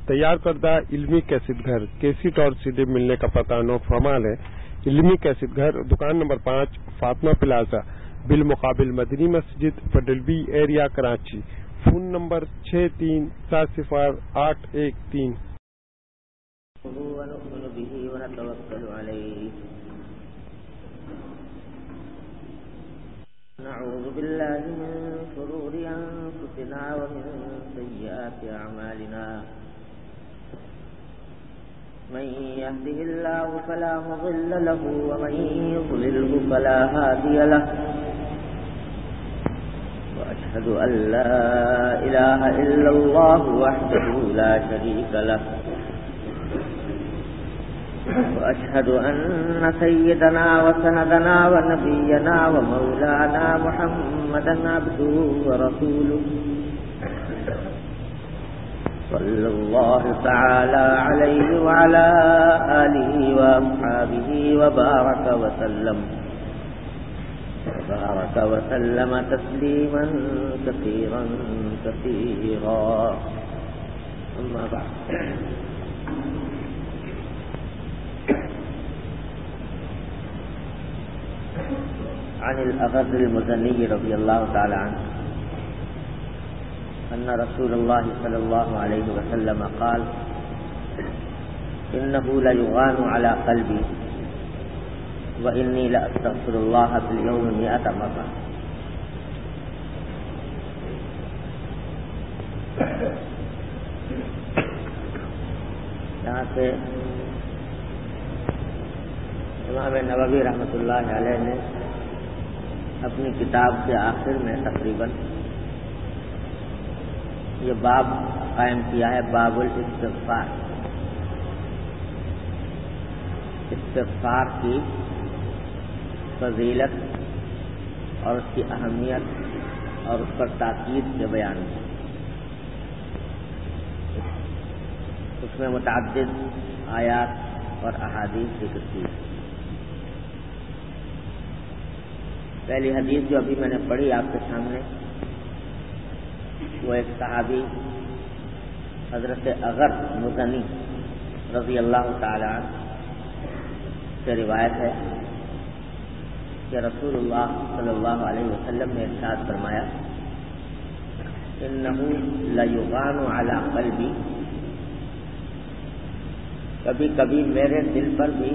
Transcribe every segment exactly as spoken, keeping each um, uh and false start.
تیار کردہ علمی کیسٹ گھر کیسٹ اور سی ڈی ملنے کا پتہ نو فرمال ہے۔ علمی کیسٹ گھر دکان نمبر پانچ فاطمہ پلازا بالمقابل مدنی مسجد پڈل B area Karachi. Phone number چھ تین سات صفر آٹھ ایک تین۔ ونؤمن به ونتوكل عليه نعوذ بالله من شرور أنفسنا ومن سيئات أعمالنا من يهده الله فلا مضل له ومن يضلله فلا هادي له وأشهد أن لا إله إلا الله وحده لا شريك له وأشهد أن سيدنا وسندنا ونبينا ومولانا محمدا عبده ورسوله صلى الله تعالى عليه وعلى آله وأصحابه وبارك وسلم وبارك وسلم تسليما كثيرا كثيرا أما بعد عن الأغر المزني رضي الله تعالى عنه أن رسول الله صلى الله عليه وسلم قال إنه ليغان على قلبي وإني لأستغفر الله في اليوم مئة مرة۔ یہاں سے امام نووی رحمۃ اللہ علیہ نے اپنی کتاب کے آخر میں تقریباً یہ باب قائم کیا ہے، باب الاستغفار۔ استغفار کی فضیلت اور اس کی اہمیت اور اس پر تاکید کے بیان میں اس میں متعدد آیات اور احادیث ذکر کی ہے۔ پہلی حدیث جو ابھی میں نے پڑھی آپ کے سامنے وہ ایک صحابی حضرت اغر مزنی رضی اللہ تعالی عنہ سے روایت ہے کہ رسول اللہ صلی اللہ علیہ وسلم نے ارشاد فرمایا انہ لیغان علی قلبی، کبھی کبھی میرے دل پر بھی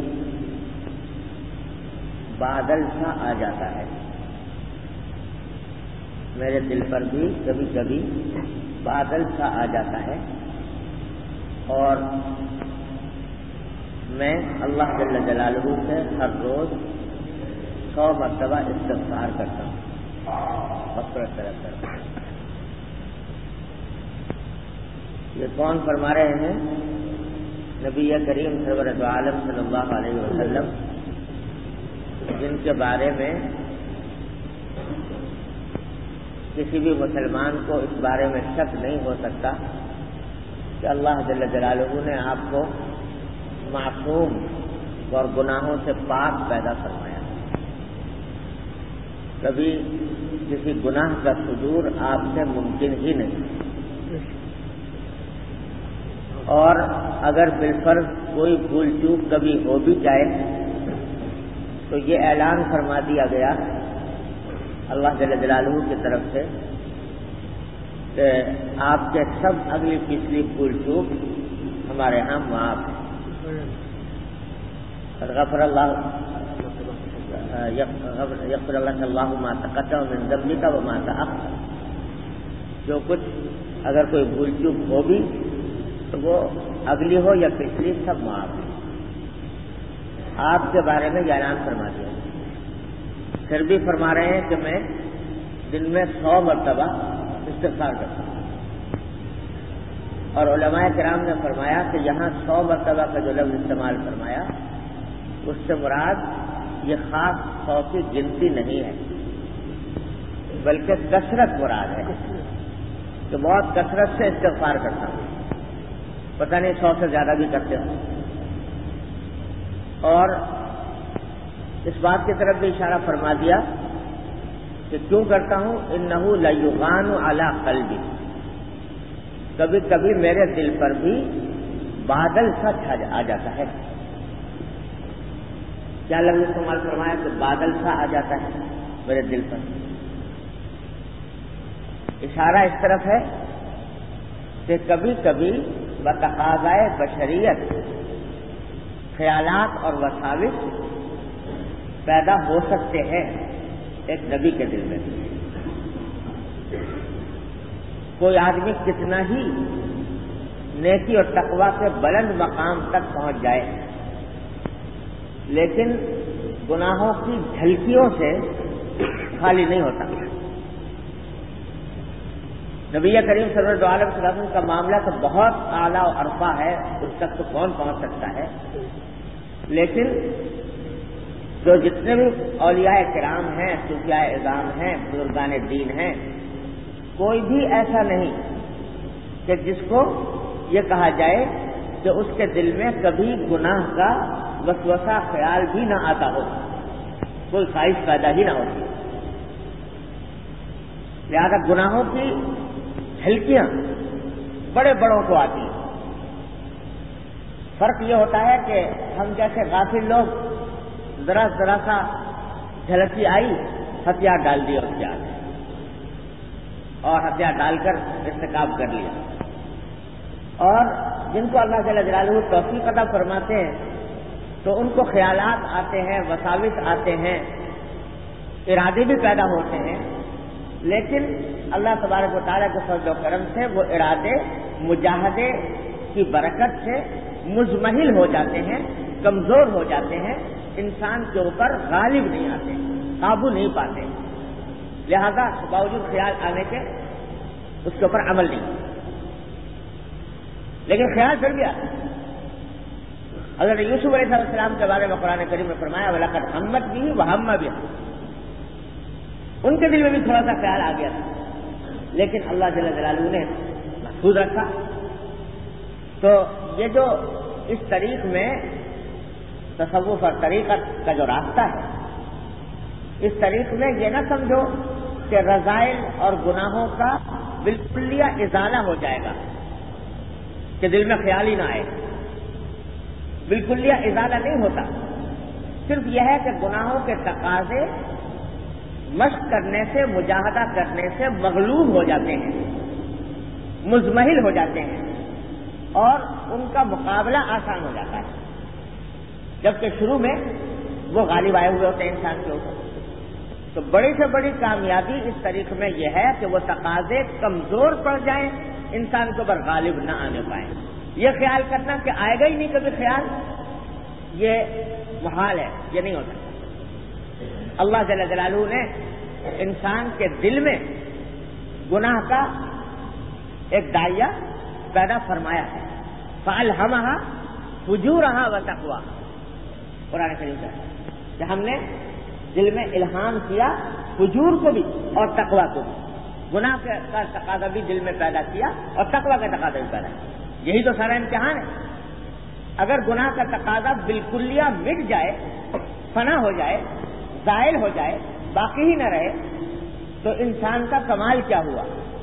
بادل سا آ جاتا ہے، میرے دل پر بھی کبھی کبھی بادل سا آ جاتا ہے اور میں اللہ جل جلالہ سے ہر روز سو مرتبہ استغفار کرتا ہوں، مغفرت طلب کرتا ہوں۔ یہ کون فرما رہے ہیں؟ نبی کریم سرورت عالم صلی اللہ علیہ وسلم، جن کے بارے میں کسی بھی مسلمان کو اس بارے میں شک نہیں ہو سکتا کہ اللہ جل جلالہ نے آپ کو معصوم اور گناہوں سے پاک پیدا فرمایا، کبھی کسی گناہ کا صدور آپ سے ممکن ہی نہیں، اور اگر بالفرض کوئی بھول چوک کبھی ہو بھی جائے تو یہ اعلان فرما دیا گیا اللہ جل جلالہ کی طرف سے کہ آپ کے سب اگلی پچھلی بھول چوک ہمارے ہاں معاف ہے۔ غفر اللہ یغفر اللہ اللہ ما تقدم من ذنبک وما تأخر، جو کچھ اگر کوئی بھول چوک ہو بھی تو وہ اگلی ہو یا پچھلی سب معاف ہے۔ آپ کے بارے میں یہ اعلان فرما دیا، پھر بھی فرما رہے ہیں کہ میں دن میں سو مرتبہ استغفار کرتا ہوں، اور علماء کرام نے فرمایا کہ یہاں سو مرتبہ کا جو لفظ استعمال فرمایا اس سے مراد یہ خاص سو کی گنتی نہیں ہے بلکہ کثرت مراد ہے کہ بہت کثرت سے استغفار کرتا ہوں، پتہ نہیں سو سے زیادہ بھی کرتے ہوں۔ اور اس بات کی طرف بھی اشارہ فرما دیا کہ کیوں کرتا ہوں، انہ لیغان علی قلبی، کبھی کبھی میرے دل پر بھی بادل سا آ جاتا ہے. کیا لفظ استعمال فرمایا کہ بادل سا آ جاتا ہے میرے دل پر. اشارہ اس طرف ہے کہ کبھی کبھی بتقاضائے بشریت خیالات اور وساوس پیدا ہو سکتے ہیں ایک نبی کے دل میں. کوئی آدمی کتنا ہی نیکی اور تقوی کے بلند مقام تک پہنچ جائے لیکن گناہوں کی جھلکیوں سے خالی نہیں ہوتا. نبی کریم صلی اللہ علیہ وسلم کا معاملہ تو بہت اعلیٰ و عرفہ ہے, اس تک تو کون پہنچ سکتا ہے, لیکن جو جتنے بھی اولیاء کرام ہیں, صوفیاء اعظام ہیں, بزرگان دین ہیں, کوئی بھی ایسا نہیں کہ جس کو یہ کہا جائے کہ اس کے دل میں کبھی گناہ کا وسوسہ خیال بھی نہ آتا ہو, کوئی خواہش پیدا ہی نہ ہوتی. لہذا گناہوں کی جھلکیاں بڑے بڑوں کو آتی ہیں. فرق یہ ہوتا ہے کہ ہم جیسے غافل لوگ ذرا ذرا سا جھلکی آئی, ہتھیار ڈال دیا اس کے آگے اور ہتھیار ڈال کر ارتکاب کر لیا. اور جن کو اللہ جل جلالہ توفیق عطا فرماتے ہیں تو ان کو خیالات آتے ہیں, وساوس آتے ہیں, ارادے بھی پیدا ہوتے ہیں, لیکن اللہ تبارک و تعالیٰ کے فضل و کرم سے وہ ارادے مجاہدے کی برکت سے مزمحل ہو جاتے ہیں, کمزور ہو جاتے ہیں, انسان کے اوپر غالب نہیں آتے, قابو نہیں پاتے. لہذا باوجود خیال آنے کے اس کے اوپر عمل نہیں, لیکن خیال پھر بھی آتا. حضرت یوسف علیہ السلام کے بارے میں قرآن کریم میں فرمایا وَلَقَدْ ہَمَّتْ بِهِ وَهَمَّ بِهَا, ان کے دل میں بھی تھوڑا سا خیال آ گیا تھا لیکن اللہ جل جلالہ نے محفوظ رکھا. تو یہ جو اس طریق میں تصوف اور طریقت کا جو راستہ ہے, اس طریق میں یہ نہ سمجھو کہ رذائل اور گناہوں کا بالکل ازالہ ہو جائے گا کہ دل میں خیال ہی نہ آئے. بالکل ازالہ نہیں ہوتا, صرف یہ ہے کہ گناہوں کے تقاضے مشق کرنے سے, مجاہدہ کرنے سے مغلوب ہو جاتے ہیں, مزمحل ہو جاتے ہیں اور ان کا مقابلہ آسان ہو جاتا ہے, جبکہ شروع میں وہ غالب آئے ہوئے ہوتے ہیں انسان کے اوپر. تو بڑی سے بڑی کامیابی اس طریقے میں یہ ہے کہ وہ تقاضے کمزور پڑ جائیں, انسان کے اوپر غالب نہ آنے پائیں. یہ خیال کرنا کہ آئے گا ہی نہیں کبھی خیال, یہ محال ہے, یہ نہیں ہوتا. اللہ جل جلالہ نے انسان کے دل میں گناہ کا ایک داعیہ پیدا فرمایا ہے. فَأَلْهَمَهَا فُجُورَهَا وَتَقْوَاهَا, قرآن کریم کا کہ ہم نے دل میں الہام کیا فجور کو بھی اور تقویٰ کو بھی. گناہ کا تقاضا بھی دل میں پیدا کیا اور تقویٰ کا تقاضا بھی پیدا کیا. یہی تو سارا امتحان ہے. اگر گناہ کا تقاضا بالکلیہ مٹ جائے, فنا ہو جائے, زائل ہو جائے, باقی ہی نہ رہے, تو انسان کا کمال کیا ہوا؟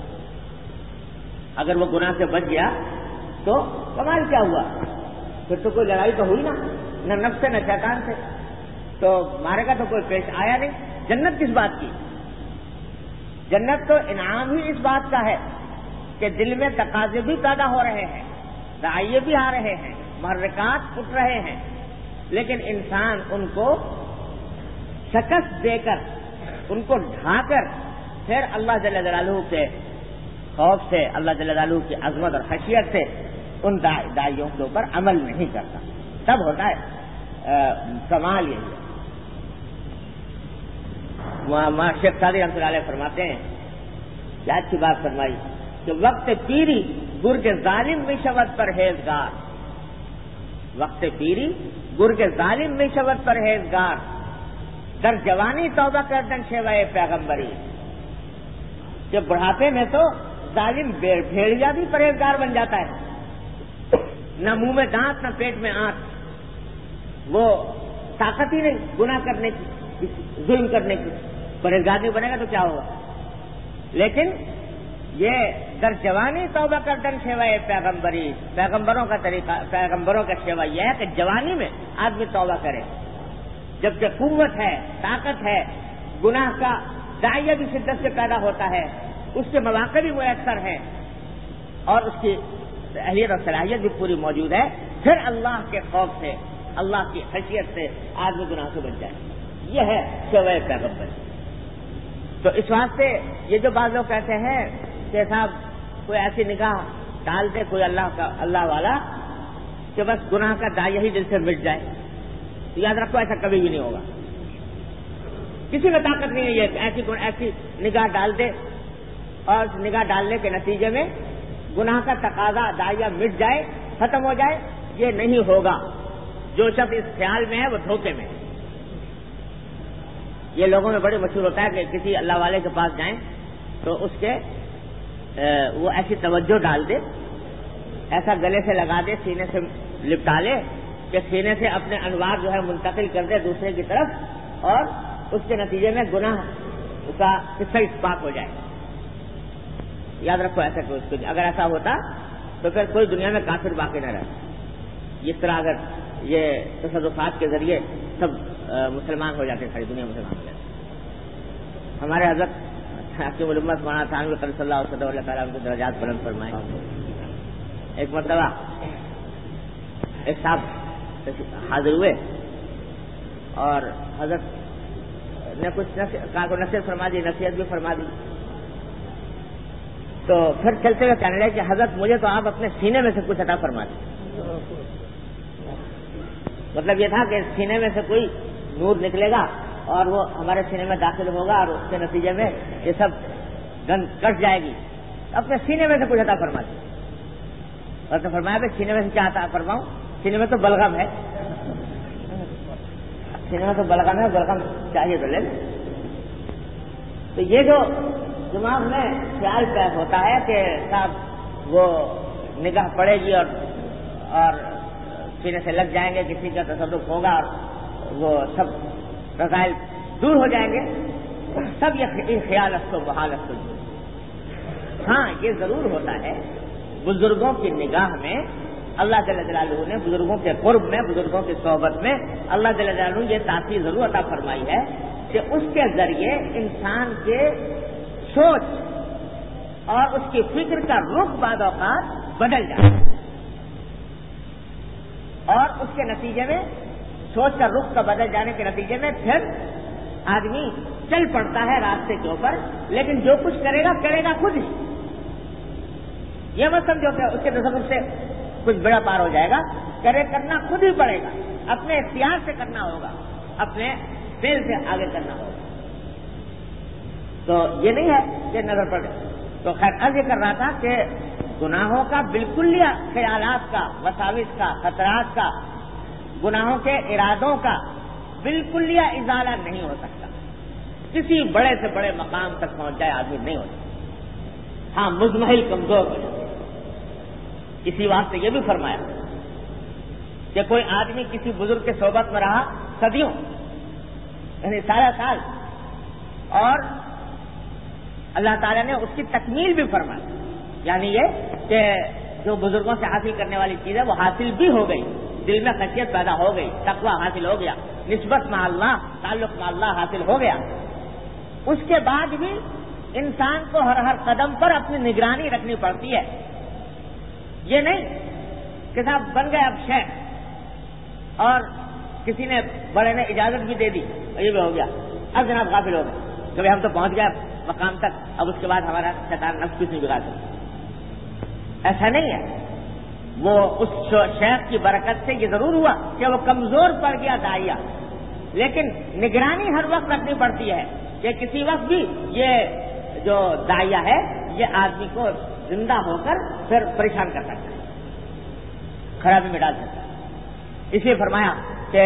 اگر وہ گناہ سے بچ گیا تو کمال کیا ہوا؟ پھر تو کوئی لڑائی تو ہوئی نا, نہ نفس سے نہ شیطان سے, تو مارے گا تو کوئی پیش آیا نہیں. جنت کس بات کی؟ جنت تو انعام ہی اس بات کا ہے کہ دل میں تقاضے بھی پیدا ہو رہے ہیں, داعیے بھی آ رہے ہیں, محرکات اٹھ رہے ہیں, لیکن انسان ان کو شکست دے کر, ان کو ڈھا کر پھر اللہ جل جلالہ کے خوف سے, اللہ جل جلالہ کی عظمت اور خشیت سے ان داعیوں کے اوپر عمل نہیں کرتا. تب ہوتا ہے کمال. یہی ہے. شیخ سعدی رحمۃ اللہ علیہ فرماتے ہیں, یاد کی بات فرمائی کہ وقت پیری گرگ ظالم میں شود پرہیزگار, وقت پیری گرگ ظالم میں شود پرہیزگار, در جوانی توبہ کردن شیوائے پیغمبری. کہ بڑھاپے میں تو ظالم بھیڑیا بھی پرہیزگار بن جاتا ہے, نہ منہ میں دانت نہ پیٹ میں آنت, وہ طاقت ہی نہیں گناہ کرنے کی, ظلم کرنے کی. پرہیزگار نہیں بنے گا تو کیا ہوگا؟ لیکن یہ در جوانی توبہ کردن سیوائے پیغمبری، پیغمبروں کا طریقہ، پیغمبروں کا سیوا یہ ہے کہ جوانی میں آدمی توبہ کرے، جبکہ قوت ہے، طاقت ہے، گناہ کا داعیہ بھی شدت سے پیدا ہوتا ہے، اس کے مواقع بھی میسر ہیں اور اس کی اہلیت اور صلاحیت بھی پوری موجود ہے، پھر اللہ کے خوف سے، اللہ کی خشیت سے آدمی گناہ سے بچ جائے. یہ ہے سیوائے پیغمبر. تو اس واسطے یہ جو بعض لوگ کہتے ہیں کہ صاحب کوئی ایسی نگاہ ڈال دے کوئی اللہ کا اللہ والا کہ بس گناہ کا داعیہ ہی دل سے مٹ جائے، تو یاد رکھو ایسا کبھی بھی نہیں ہوگا. کسی میں طاقت نہیں ہے یہ ایسی ایسی نگاہ ڈال دے اور نگاہ ڈالنے کے نتیجے میں گناہ کا تقاضا داعیہ مٹ جائے، ختم ہو جائے، یہ نہیں ہوگا. جو شخص اس خیال میں ہے وہ دھوکے میں ہے. یہ لوگوں میں بڑے مشہور ہوتا ہے کہ کسی اللہ والے کے پاس جائیں تو اس کے وہ ایسی توجہ ڈال دے، ایسا گلے سے لگا دے، سینے سے لپٹا لے کہ سینے سے اپنے انوار جو ہے منتقل کر دے دوسرے کی طرف، اور اس کے نتیجے میں گناہ کا قصہ اثبات ہو جائے. یاد رکھو ایسا کوئی، اگر ایسا ہوتا تو پھر کوئی دنیا میں کافر باقی نہ رہتا. اس طرح اگر یہ تصرفات کے ذریعے سب مسلمان ہو جاتے، ساری دنیا مسلمان ہو جاتی. ہمارے حضرت حکیم الامت مولانا تھانوی صلی اللہ علیہ وسلم اللہ تعالیٰ ان کے درجات بلند فرمائے. ایک مرتبہ ایک صاحب حاضر ہوئے اور حضرت نے کچھ کہا کو نصیحت فرما دی، نصیحت بھی فرما دی. تو پھر چلتے ہوئے کہنے لگے کہ حضرت مجھے تو آپ اپنے سینے میں سے کچھ عطا فرما دیں. مطلب یہ تھا کہ سینے میں سے کوئی نور نکلے گا اور وہ ہمارے سینے میں داخل ہوگا اور اس کے نتیجے میں یہ سب گند کٹ جائے گی. اپنے سینے میں سے کچھ عطا فرما دیں. اور تو فرمایا کہ سینے میں سے کیا عطا فرماؤں؟ سینے میں تو بلغم ہے، سینے میں تو بلغم ہے، بلغم چاہیے تو لے لیں. تو یہ جو دماغ میں خیال پیدا ہوتا ہے کہ صاحب وہ نگاہ پڑے گی اور اور سینے سے لگ جائیں گے، کسی کا تصرف ہوگا اور وہ سب رسائل دور ہو جائیں گے، سب یہ خیال رکھو بحال رکھو. ہاں یہ ضرور ہوتا ہے بزرگوں کی نگاہ میں، اللہ جل جلالہ نے بزرگوں کے قرب میں، بزرگوں کی صحبت میں اللہ جل جلالہ یہ تاثیر ضرور عطا فرمائی ہے کہ اس کے ذریعے انسان کے سوچ اور اس کی فکر کا رخ بعض اوقات بدل جاتا ہے، اور اس کے نتیجے میں سوچ کا رخ کا بدل جانے کے نتیجے میں پھر آدمی چل پڑتا ہے راستے کے اوپر، لیکن جو کچھ کرے گا کرے گا خود ہی. یہ مت سمجھو کہ اس کے تصور سے کچھ بڑا پار ہو جائے گا. کرے کرنا خود ہی پڑے گا، اپنے اختیار سے کرنا ہوگا، اپنے دل سے آگے کرنا ہوگا. تو یہ نہیں ہے کہ نظر پڑے. تو خیر عرض یہ کر رہا تھا کہ گناہوں کا بالکل ہی خیالات کا، وساوس کا، خطرات کا، گناہوں کے ارادوں کا بالکل ہی ازالہ نہیں ہو سکتا. کسی بڑے سے بڑے مقام تک پہنچ جائے آدمی نہیں ہو سکتا. ہاں مزمحل کمزور ہو جائے. اسی واسطے یہ بھی فرمایا کہ کوئی آدمی کسی بزرگ کے صحبت میں رہا صدیوں، یعنی سارا سال، اور اللہ تعالیٰ نے اس کی تکمیل بھی فرمائی. یعنی یہ کہ جو بزرگوں سے حاصل کرنے والی چیز ہے وہ حاصل بھی ہو گئی، دل میں خشیت پیدا ہو گئی، تقویٰ حاصل ہو گیا، نسبت مع اللہ، تعلق مع اللہ حاصل ہو گیا. اس کے بعد بھی انسان کو ہر ہر قدم پر اپنی نگرانی رکھنی پڑتی ہے. یہ نہیں کہ صاحب بن گئے اب شیخ اور کسی نے بڑے نے اجازت بھی دے دی اور یہ بھی ہو گیا، اب جناب غافل ہو گئے کہ ہم تو پہنچ گئے مقام تک، اب اس کے بعد ہمارا شیطان نفس کچھ نہیں بگاڑ سکتا. ایسا نہیں ہے. وہ اس شیخ کی برکت سے یہ ضرور ہوا کہ وہ کمزور پڑ گیا داعیہ، لیکن نگرانی ہر وقت رکھنی پڑتی ہے کہ کسی وقت بھی یہ جو داعیہ ہے یہ آدمی کو زندہ ہو کر پھر پریشان کر سکتا ہے، خرابی میں ڈال سکتا ہے. اس لیے فرمایا کہ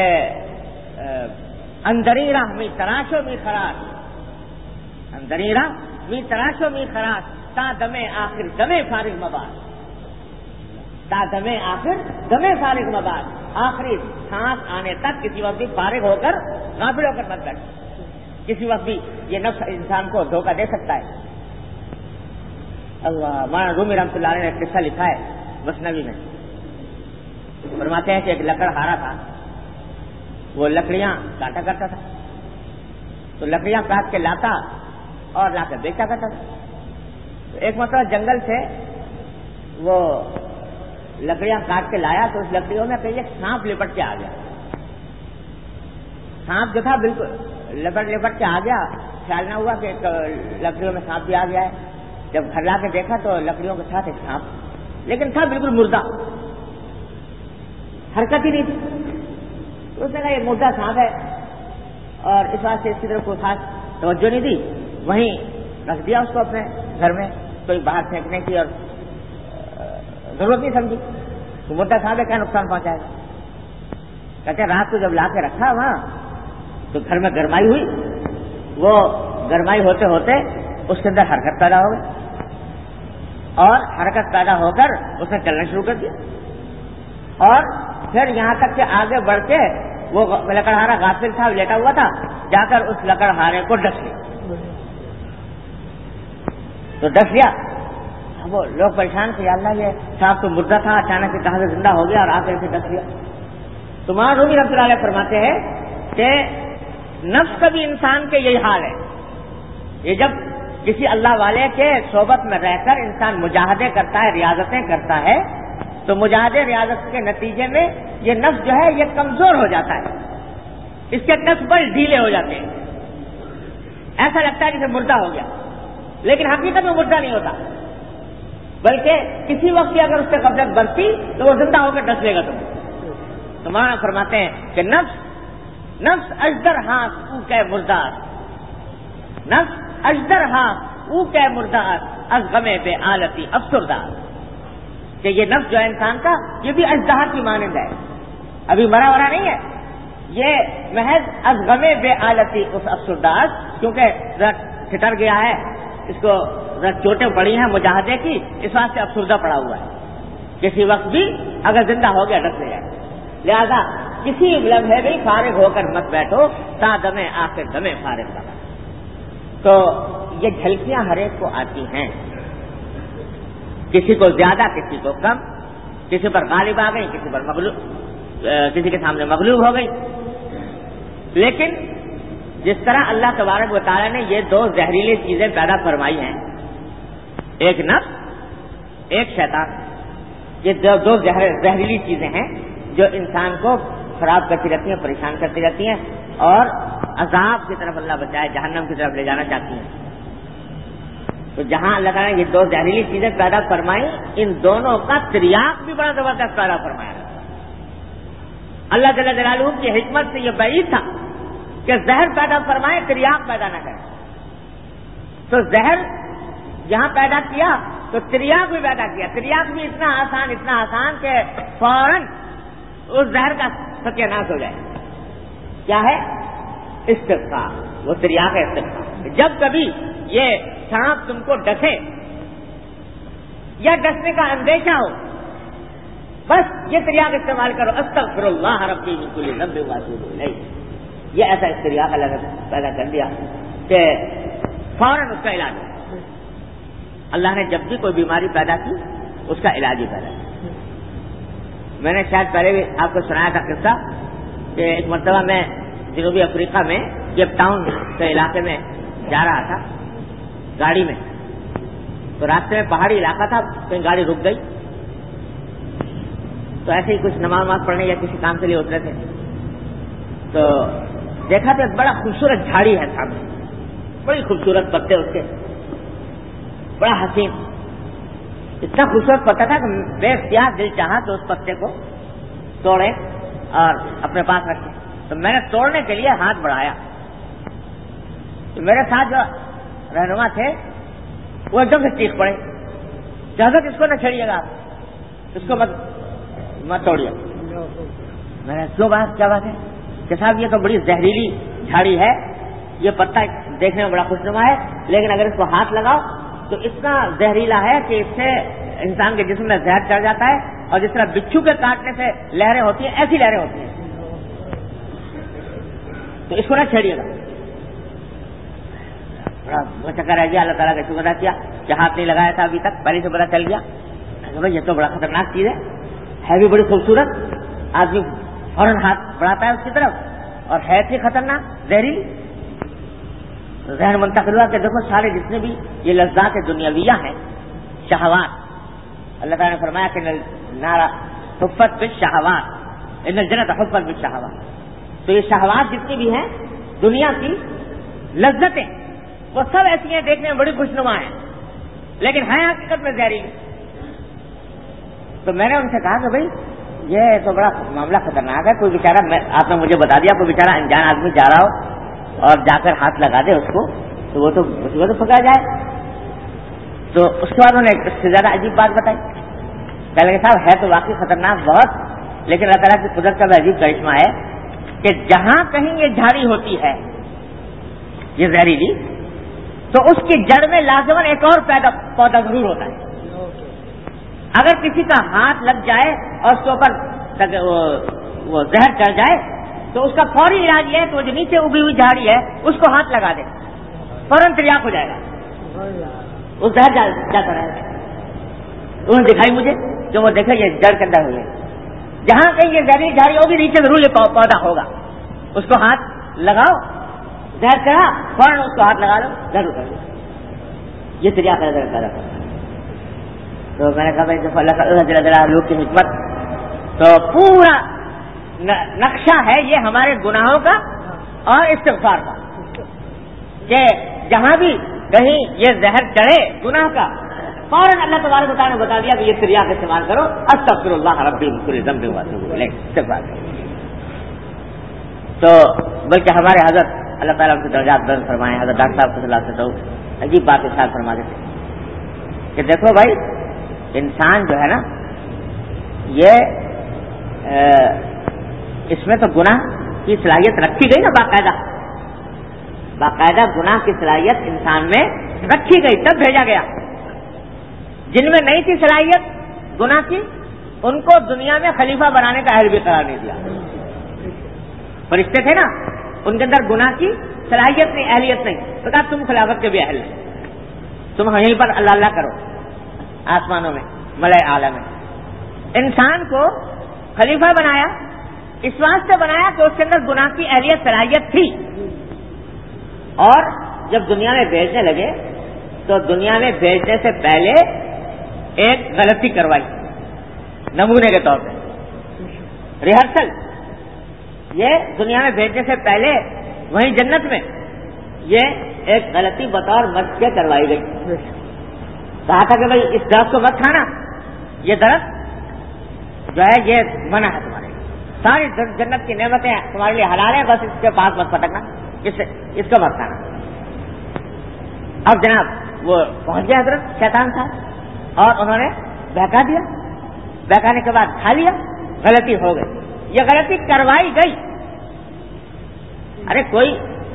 اندری راہ می تراشو می خراش، اندری راہ می تراشو می خراش، تا دمے آخر دمے فارغ مباد، تا دمے آخر دمے فارغ مباد. آخری سانس آنے تک کسی وقت بھی فارغ ہو کر غافل ہو کر مت بیٹھ، کسی وقت بھی یہ نفس انسان کو دھوکہ دے سکتا ہے. اللہ مولانا رومی رحمۃ اللہ علیہ نے قصہ لکھا ہے مثنوی میں، فرماتے ہیں کہ ایک لکڑہارا تھا، وہ لکڑیاں کاٹا کرتا تھا، تو لکڑیاں کاٹ کے لاتا اور لا کے بیچا کرتا تھا۔ تو ایک مرتبہ جنگل سے وہ لکڑیاں کاٹ کے لایا تو اس لکڑیوں میں کہیں ایک سانپ لپٹ کے آ گیا۔ سانپ جو تھا بالکل لپٹ لپٹ کے آ گیا، خیال نہ ہوا کہ لکڑیوں میں سانپ بھی آ گیا ہے۔ جب گھر لا کے دیکھا تو لکڑیوں کے ساتھ ایک سانپ، لیکن تھا بالکل مردہ، حرکت ہی نہیں تھی۔ تو اس نے کہا یہ مردہ سانپ ہے، اور اس واسطے اس کی طرف کوئی خاص توجہ نہیں دی، وہیں رکھ دیا اس کو اپنے گھر میں، کوئی باہر پھینکنے کی اور ضرورت نہیں سمجھی۔ تو مردہ سانپ ہے، کیا نقصان پہنچائے گا؟ کہتے رات کو جب لا کے رکھا وہاں تو گھر میں گرمائی ہوئی، وہ گرمائی ہوتے ہوتے اس کے اندر حرکت پیدا ہو گئی، اور حرکت پیدا ہو کر اس نے چلنا شروع کر دیا، اور پھر یہاں تک کہ آگے بڑھ کے وہ لکڑہارا غافل تھا، لیٹا ہوا تھا، جا کر اس لکڑہارے کو ڈس لیا۔ تو ڈس لیا، وہ لوگ پریشان تھے، یا اللہ یہ سانپ تو مردہ تھا، اچانک سے کہاں سے زندہ ہو گیا اور آ کر اسے ڈس لیا۔ تو مولانا رومی رحمۃ اللہ علیہ فرماتے ہیں کہ نفس کا بھی انسان کے یہی حال ہے، یہ جب کسی اللہ والے کے صحبت میں رہ کر انسان مجاہدے کرتا ہے، ریاضتیں کرتا ہے، تو مجاہدے ریاضت کے نتیجے میں یہ نفس جو ہے یہ کمزور ہو جاتا ہے، اس کے نفس بل ڈھیلے ہو جاتے ہیں، ایسا لگتا ہے جیسے مردہ ہو گیا، لیکن حقیقت میں مردہ نہیں ہوتا، بلکہ کسی وقت اگر اس سے قبضت برتی تو وہ زندہ ہو کر ڈس لے گا تم۔ تو مولانا فرماتے ہیں کہ نفس نفس اجدر ہاتھ او کہ مردار، نفس اجدر ہاتھ او کہ مردار، از غم بے آلتی افسردار، کہ یہ نفس جو ہے انسان کا یہ بھی اژدہا کی مانند ہے، ابھی مرا ورا نہیں ہے، یہ محض از غم بے آلتی اس افسردار، کیونکہ ذرا ٹھٹر گیا ہے، اس کو ذرا چوٹیں پڑی ہیں مجاہدے کی، اس واسطے افسردہ پڑا ہوا ہے، کسی وقت بھی اگر زندہ ہو گیا ڈس لے جائے۔ لہذا کسی لمحے بھی فارغ ہو کر مت بیٹھو، تا دمے آخر دمے فارغ لگا۔ تو یہ جھلکیاں ہر ایک کو آتی ہیں، کسی کو زیادہ کسی کو کم، کسی پر غالب آ گئی، کسی پر مغلوب، کسی کے سامنے مغلوب ہو گئی، لیکن جس طرح اللہ تبارک و تعالیٰ نے یہ دو زہریلی چیزیں پیدا فرمائی ہیں، ایک نفس ایک شیطان، یہ دو زہریلی چیزیں ہیں جو انسان کو خراب کرتی رہتی ہیں، پریشان کرتی رہتی ہیں، اور عذاب کی طرف اللہ بچائے، جہنم کی طرف لے جانا چاہتی ہیں۔ تو جہاں اللہ تعالیٰ نے یہ دو زہریلی چیزیں پیدا فرمائی، ان دونوں کا تریاق بھی بڑا زبردست پیدا فرمایا۔ اللہ جل جلالہ کی حکمت سے یہ بعید تھا کہ زہر پیدا فرمائے، تریاق پیدا نہ کرے، تو زہر جہاں پیدا کیا تو تریاق بھی پیدا کیا، تریاق بھی اتنا آسان اتنا آسان کہ فوراً اس زہر کا ستیہ ناش ہو جائے۔ کیا ہے؟ استسقاء، وہ تریاق ہے استسقاء۔ جب کبھی یہ سانپ تم کو ڈسے یا ڈسنے کا اندیشہ ہو، بس یہ تریاق استعمال کرو، استغفر اللہ ربی من کل ذنب واتوب الیہ۔ یہ ایسا تریاق اللہ نے پیدا کر دیا کہ فوراً اس کا علاج ہو۔ اللہ نے جب بھی کوئی بیماری پیدا کی اس کا علاج ہی پیدا کیا۔ میں نے شاید پہلے بھی آپ کو سنایا تھا قصہ کہ ایک مرتبہ میں جنوبی افریقہ میں کیپ ٹاؤن کے علاقے میں جا رہا تھا گاڑی میں، تو راستے میں پہاڑی علاقہ تھا، کہیں گاڑی رک گئی، تو ایسے ہی کچھ نماز نماز پڑھنے یا کسی کام کے لیے اترے تھے، تو دیکھا تو ایک بڑا خوبصورت جھاڑی ہے سامنے، بڑی خوبصورت پتے اس کے، بڑا حسین، اتنا خوبصورت پتا تھا کہ بے اختیار دل چاہا تو اس پتے کو توڑے اور اپنے پاس رکھے۔ تو میں نے توڑنے کے لیے ہاتھ بڑھایا، تو میرے ساتھ جو رہنما تھے وہ ایک دم سے چیخ پڑے کہ حضرت اس کو نہ چھیڑیے گا، آپ اس کو مت مت توڑیے۔ میں نے کیوں بات کیا بات ہے کہ صاحب یہ تو بڑی زہریلی جھاڑی ہے، یہ پتا دیکھنے میں بڑا خوشنما ہے، لیکن اگر اس کو ہاتھ لگاؤ تو اتنا زہریلا ہے کہ اس سے انسان کے جسم میں زہر چڑھ جاتا ہے، اور جس طرح بچھو کے کاٹنے سے لہریں ہوتی ہیں ایسی لہریں ہوتی ہیں، تو اس کو نہ چھیڑیے گا۔ بڑا چکر رہ گیا، اللہ تعالیٰ کا شکر ادا کیا، کہ ہاتھ نہیں لگایا تھا ابھی تک، پہلے سے پتا چل گیا بھائی یہ تو بڑا خطرناک چیز ہے ہے بھی بڑی خوبصورت، آدمی فوراً ہاتھ بڑھاتا ہے اس کی طرف، اور ہے تھی خطرناک زہریلی. ذہن منتقل ہوا کہ دیکھو سارے جتنے بھی یہ لذات دنیاویہ ہیں، شہوات، اللہ تعالیٰ نے فرمایا کہ نارا حفت بالشہوات ان الجنت حفت بالشہوات، تو یہ شہوات جتنی بھی ہیں دنیا کی لذتیں وہ سب ایسی ہیں دیکھنے میں بڑی خوشنما ہیں، لیکن ہیں حقیقت میں زہریلی. تو میں نے ان سے کہا کہ بھائی یہ تو بڑا معاملہ خطرناک ہے، کوئی بیچارہ، آپ نے مجھے بتا دیا، کوئی بیچارہ انجان آدمی جا رہا ہو اور جا کر ہاتھ لگا دے اس کو تو وہ تو مصیبت پکڑا جائے. تو اس کے بعد انہوں نے اس سے زیادہ عجیب بات بتائی. پہلے کہ صاحب ہے تو واقعی خطرناک بہت، لیکن اللہ تعالیٰ کی قدرت کا بھی عجیب کرشمہ ہے کہ جہاں کہیں یہ جھاڑی ہوتی ہے یہ زہریلی، تو اس کی جڑ میں لازماً ایک اور پیدا پودا ضرور ہوتا ہے. اگر کسی کا ہاتھ لگ جائے اور اس کے اوپر وہ زہر چڑھ جائے تو اس کا فوری علاج یہ ہے کہ وہ جو نیچے اگی ہوئی جھاڑی ہے اس کو ہاتھ لگا دے، فوراً تریاق ہو جائے گا، وہ زہر جاتا رہے گا. انہوں نے دکھائی مجھے کہ وہ دیکھے یہ جڑ کے اندر ہوئی ہے، جہاں کہیں یہ زہریلی جھاڑی ہوگی نیچے ضرور یہ پودا ہوگا، اس کو ہاتھ لگاؤ، زہر چڑھا فوراً اس کو ہاتھ لگا لو، ضرور کر لو. یہ تریاق پیدا کرتا ہے. تو میں نے کہا بھائی دیکھو اللہ جل جلالہ کی حکمت تو پورا نقشہ ہے یہ ہمارے گناہوں کا اور استغفار کا، کہ جہاں بھی کہیں یہ زہر چڑھے گناہ کا فوراً اللہ تبارک و تعالیٰ نے بتا دیا کہ یہ تریاق استعمال کرو، استغفر اللہ ربی من کل ذنب واتوب الیہ، استغفار کرو. تو بلکہ ہمارے حضرت اللہ تعالیٰ ان کے درجات بلند فرمائے، حضرت ڈاکٹر صاحب صلی اللہ علیہ وسلم عجیب بات ارشاد فرما دیتے کہ دیکھو بھائی انسان جو ہے نا یہ اس میں تو گناہ کی صلاحیت رکھی گئی نا، باقاعدہ باقاعدہ گناہ کی صلاحیت انسان میں رکھی گئی، تب بھیجا گیا. جن میں نہیں تھی صلاحیت گناہ کی ان کو دنیا میں خلیفہ بنانے کا اہل بھی قرار نہیں دیا. فرشتے تھے نا، ان کے اندر گناہ کی صلاحیت نہیں، اہلیت نہیں، تو کہا تم خلافت کے بھی اہل نہیں، تم یہیں پر اللہ اللہ کرو آسمانوں میں ملائے اعلیٰ میں. انسان کو خلیفہ بنایا، اس واسطے بنایا کہ اس کے اندر گناہ کی اہلیت صلاحیت تھی، اور جب دنیا میں بھیجنے لگے تو دنیا میں بھیجنے سے پہلے ایک غلطی کروائی نمونے کے طور پہ، ریہرسل. یہ دنیا میں بھیجنے سے پہلے وہیں جنت میں یہ ایک غلطی بطور مرض کے کروائی گئی. کہا تھا کہ بھائی اس درخت کو مت کھانا، یہ درخت جو ہے یہ منع ہے تمہارے لیے، ساری جنت کی نعمتیں تمہارے لیے حلال ہیں، بس اس کے پاس مت پھٹکنا، اس اس کو مت کھانا. اب جناب وہ پہنچ گیا حضرت شیطان تھا اور انہوں نے بہکا دیا، بہکانے کے بعد کھا لیا، غلطی ہو گئی. یہ غلطی کروائی گئی. ارے کوئی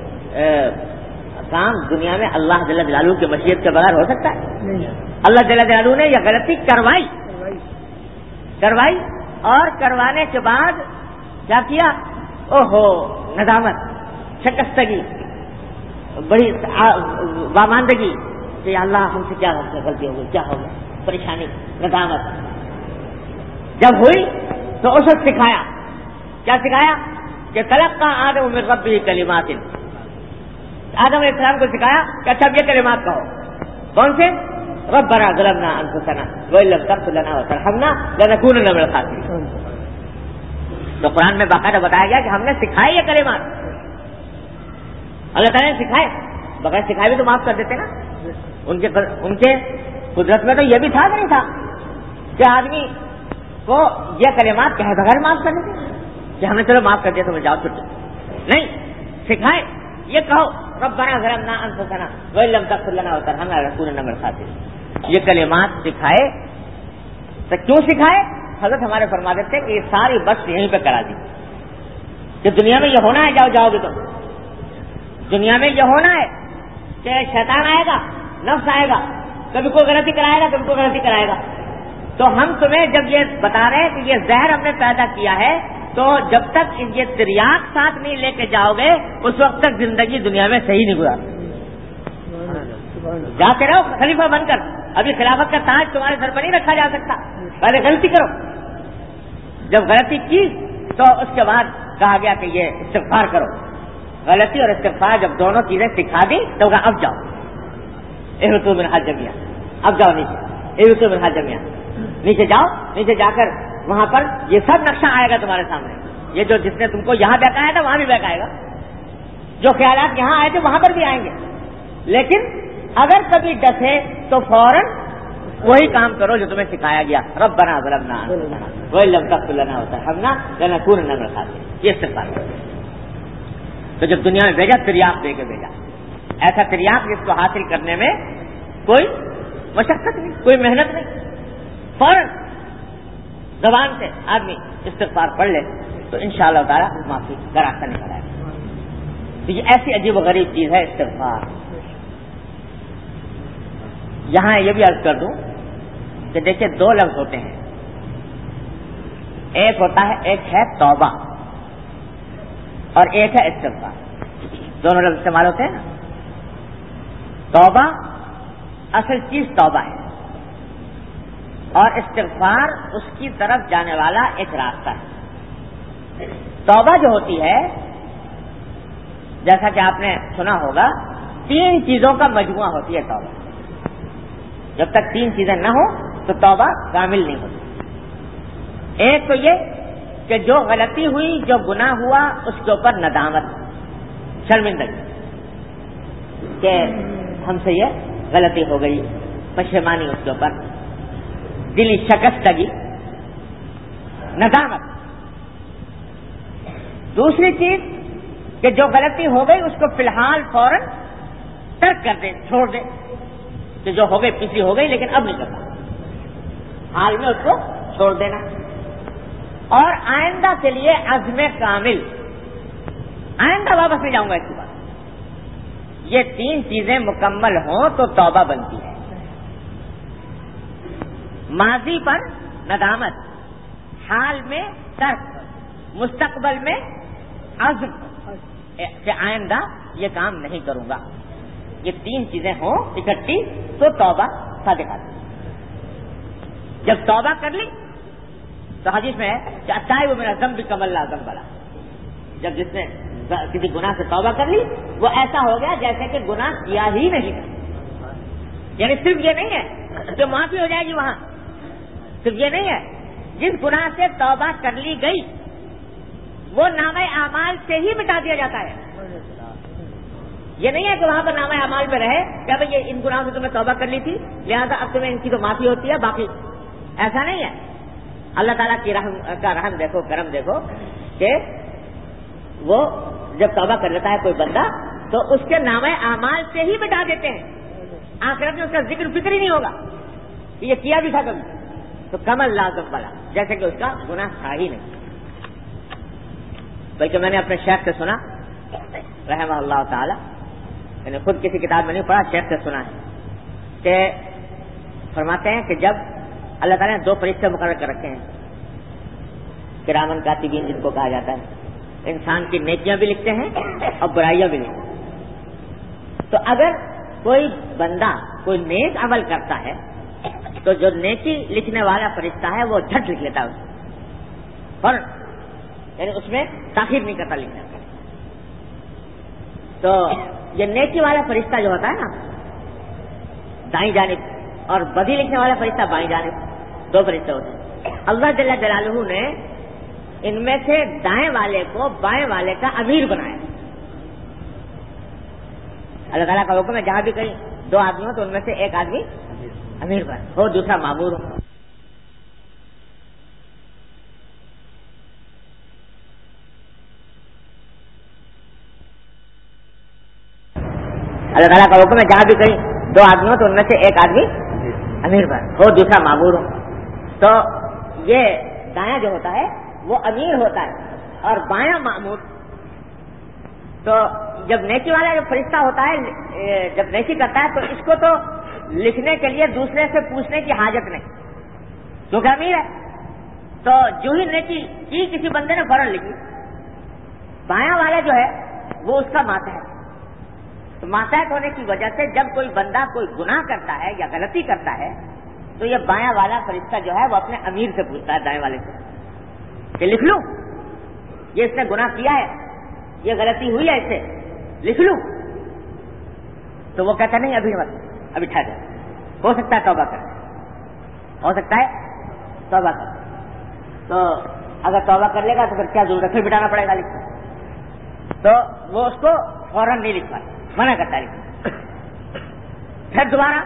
کام دنیا میں اللہ جل جلالہ کی مشیت کے بغیر ہو سکتا ہے؟ اللہ جل جلالہ نے یہ غلطی کروائی کروائی اور کروانے کے بعد کیا کیا؟ اوہو ندامت، شکستگی، بڑی واماندگی کہ اللہ ہم سے کیا غلطی ہو گئی، کیا ہو گیا، پریشانی، ندامت. جب ہوئی تو اس وقت سکھایا، کیا سکھایا کہ تلقى آدم من ربه کلمات. آدم علیہ السلام کو سکھایا کہ اچھا یہ کلمات کہو. کون سے؟ ربنا ظلمنا انفسنا وان لم تغفر لنا وترحمنا لنكونن من الخاسرین. تو قرآن میں باقاعدہ بتایا گیا کہ ہم نے سکھائے یہ کلمات، اللہ تعالیٰ نے سکھائے، بغیر سکھائے بھی تو معاف کر دیتے نا. ان کے ان کے قدرت میں تو یہ بھی تھا کہ نہیں تھا کہ آدمی کو یہ کلمات کہے بغیر معاف کر دیتے کہ ہمیں چلو معاف کر دیا تو جاؤ چھٹی. نہیں، سکھائے یہ کہو ربنا ظلمنا انفسنا وان لم تغفر لنا وترحمنا لنكونن من الخاسرین. یہ کلمات سکھائے تو کیوں سکھائے؟ حضرت ہمارے فرما دیتے کہ یہ ساری بس یہیں پہ کرا دی کہ دنیا میں یہ ہونا ہے، جاؤ جاؤ گے تو دنیا میں یہ ہونا ہے کہ شیطان آئے گا، نفس آئے گا، کبھی کوئی غلطی کرائے گا، کبھی کوئی غلطی کرائے گا. تو ہم تمہیں جب یہ بتا رہے ہیں کہ یہ زہر ہم نے پیدا کیا ہے تو جب تک یہ تریاق ساتھ نہیں لے کے جاؤ گے اس وقت تک زندگی دنیا میں صحیح نہیں گزار. جاتے رہو خلیفہ بن کر. ابھی خلافت کا تاج تمہارے سر پر نہیں رکھا جا سکتا. پہلے غلطی کرو. جب غلطی کی تو اس کے بعد کہا گیا کہ یہ استغفار کرو. غلطی اور استغفار جب دونوں چیزیں سکھا دی تو کہا اب جاؤ اہبطوا منہا جمیعا. اب جاؤ نیچے اہبطوا منہا جمیعا. نیچے جاؤ. نیچے جا کر وہاں پر یہ سب نقشہ آئے گا تمہارے سامنے. یہ جو جس نے تم کو یہاں بہکایا تھا وہاں بھی بہکائے گا. جو خیالات یہاں آئے تھے وہاں پر بھی آئیں گے. لیکن اگر کبھی ڈسے تو فوراً وہی کام کرو جو تمہیں سکھایا گیا. ربنا ظلمنا انفسنا وان لم تغفر لنا وترحمنا لنكونن من الخاسرین. یہ استغفار کرو. تو جب دنیا میں بھیجا تریاق دے کے بھیجا. ایسا تریاق جس کو حاصل کرنے میں کوئی مشقت نہیں, کوئی محنت نہیں. فوراً زبان سے آدمی استغفار پڑھ لے تو انشاءاللہ تعالیٰ معافی کا راستہ نکل آئے گا. تو یہ ایسی عجیب و غریب چیز ہے استغفار. یہاں یہ بھی عرض کر دوں کہ دیکھیں دو لفظ ہوتے ہیں. ایک ہوتا ہے ایک ہے توبہ اور ایک ہے استغفار. دونوں لفظ استعمال ہوتے ہیں نا. توبہ اصل چیز توبہ ہے اور استغفار اس کی طرف جانے والا ایک راستہ ہے. توبہ جو ہوتی ہے جیسا کہ آپ نے سنا ہوگا تین چیزوں کا مجموعہ ہوتی ہے توبہ. جب تک تین چیزیں نہ ہو تو توبہ کامل نہیں ہوتی. ایک تو یہ کہ جو غلطی ہوئی, جو گناہ ہوا, اس کے اوپر ندامت, شرمندگی کہ ہم سے یہ غلطی ہو گئی, پشیمانی اس کے اوپر, دلی شکستگی, ندامت. دوسری چیز کہ جو غلطی ہو گئی اس کو فی الحال فوراً ترک کر دے, چھوڑ دے, کہ جو ہو گئی پچھلی ہو گئی لیکن اب نہیں کرنا, حال میں اس کو چھوڑ دینا. اور آئندہ کے لیے عزم کامل, آئندہ واپس نہیں جاؤں گا اس کے بعد. یہ تین چیزیں مکمل ہوں تو توبہ بنتی ہے. ماضی پر ندامت, حال میں ترک, مستقبل میں عزم کہ آئندہ یہ کام نہیں کروں گا. یہ تین چیزیں ہوں اکٹھی تو توبہ صادقہ ہے. جب توبہ کر لی تو حدیث میں ہے کہ التائب من الذنب کمن لا ذنب لہ. جب جس نے کسی گناہ سے توبہ کر لی وہ ایسا ہو گیا جیسے کہ گناہ کیا ہی نہیں. یعنی صرف یہ نہیں ہے جو معافی ہو جائے گی وہاں, صرف یہ نہیں ہے. جس گناہ سے توبہ کر لی گئی وہ نامہ اعمال سے ہی مٹا دیا جاتا ہے. یہ نہیں ہے کہ وہاں پر نامہ اعمال میں رہے کہ بھائی یہ ان گناہوں سے تمہیں توبہ کر لی تھی لہذا اب تمہیں ان کی تو معافی ہوتی ہے, باقی ایسا نہیں ہے. اللہ تعالیٰ کی رحم کا رحم دیکھو, کرم دیکھو کہ وہ جب توبہ کر لیتا ہے کوئی بندہ تو اس کے نامہ اعمال سے ہی مٹا دیتے ہیں. آخرت میں اس کا ذکر فکر ہی نہیں ہوگا کہ یہ کیا بھی تھا کبھی. تو کمل لازم والا جیسے کہ اس کا گناہ تھا ہی نہیں. بلکہ میں نے اپنے شیخ سے سنا رحمہ اللہ تعالی, میں نے خود کسی کتاب میں نہیں پڑھا, شیخ سے سنا ہے کہ فرماتے ہیں کہ جب اللہ تعالیٰ نے دو فرشتے مقرر کر رکھے ہیں کرامن کاتبین جن کو کہا جاتا ہے, انسان کی نیکیاں بھی لکھتے ہیں اور برائیاں بھی لکھتے ہیں. تو اگر کوئی بندہ کوئی نیک عمل کرتا ہے تو جو نیکی لکھنے والا فرشتہ ہے وہ جھٹ لکھ لیتا ہے اس کو, اور یعنی اس میں تاخیر نہیں کرتا لکھنے کا. تو یہ نیکی والا فرشتہ جو ہوتا ہے نا دائیں جانب, اور بدی لکھنے والا فرشتہ بائیں جانب, دو فرشتے ہوتے ہیں. اللہ جل جلالہ نے ان میں سے دائیں والے کو بائیں والے کا امیر بنایا. اللہ تعالیٰ کا حکم ہے جہاں بھی کہیں دو آدمی ہو تو ان میں سے ایک آدمی امیر بن ہو, دوسرا معمور ہو. اللہ تعالیٰ کا حکم ہے جہاں بھی کہیں دو آدمی ہو تو ان میں سے ایک آدمی امیر بن ہو, دوسرا معمور ہو. تو یہ دایاں جو ہوتا ہے وہ امیر ہوتا ہے اور بایاں معمور. تو جب نیکی والا جو فرشتہ ہوتا ہے جب نیکی کرتا ہے تو اس کو تو لکھنے کے لیے دوسرے سے پوچھنے کی حاجت نہیں کیونکہ امیر ہے. تو جو ہی نیکی کی کسی بندے نے فوراً لکھی. بایاں والا جو ہے وہ اس کا ماتحت, تو ماتحت ہونے کی وجہ سے جب کوئی بندہ کوئی گناہ کرتا ہے یا غلطی کرتا ہے تو یہ بایاں والا فرشتہ جو ہے وہ اپنے امیر سے پوچھتا ہے دائیں والے سے کہ لکھ لوں یہ اس نے گناہ کیا ہے, یہ غلطی ہوئی ہے, اس سے لکھ لوں. تو وہ کہتا نہیں ابھی مت, ابھی ٹھہر جائے, ہو سکتا ہے توبہ کر, ہو سکتا ہے توبہ کر. تو اگر توبہ کر لے گا تو پھر کیا ضرورت ہے, پھر بٹانا پڑے گا لکھنا. تو وہ اس کو فوراً نہیں لکھ پاتا, منع کرتا ہے. پھر دوبارہ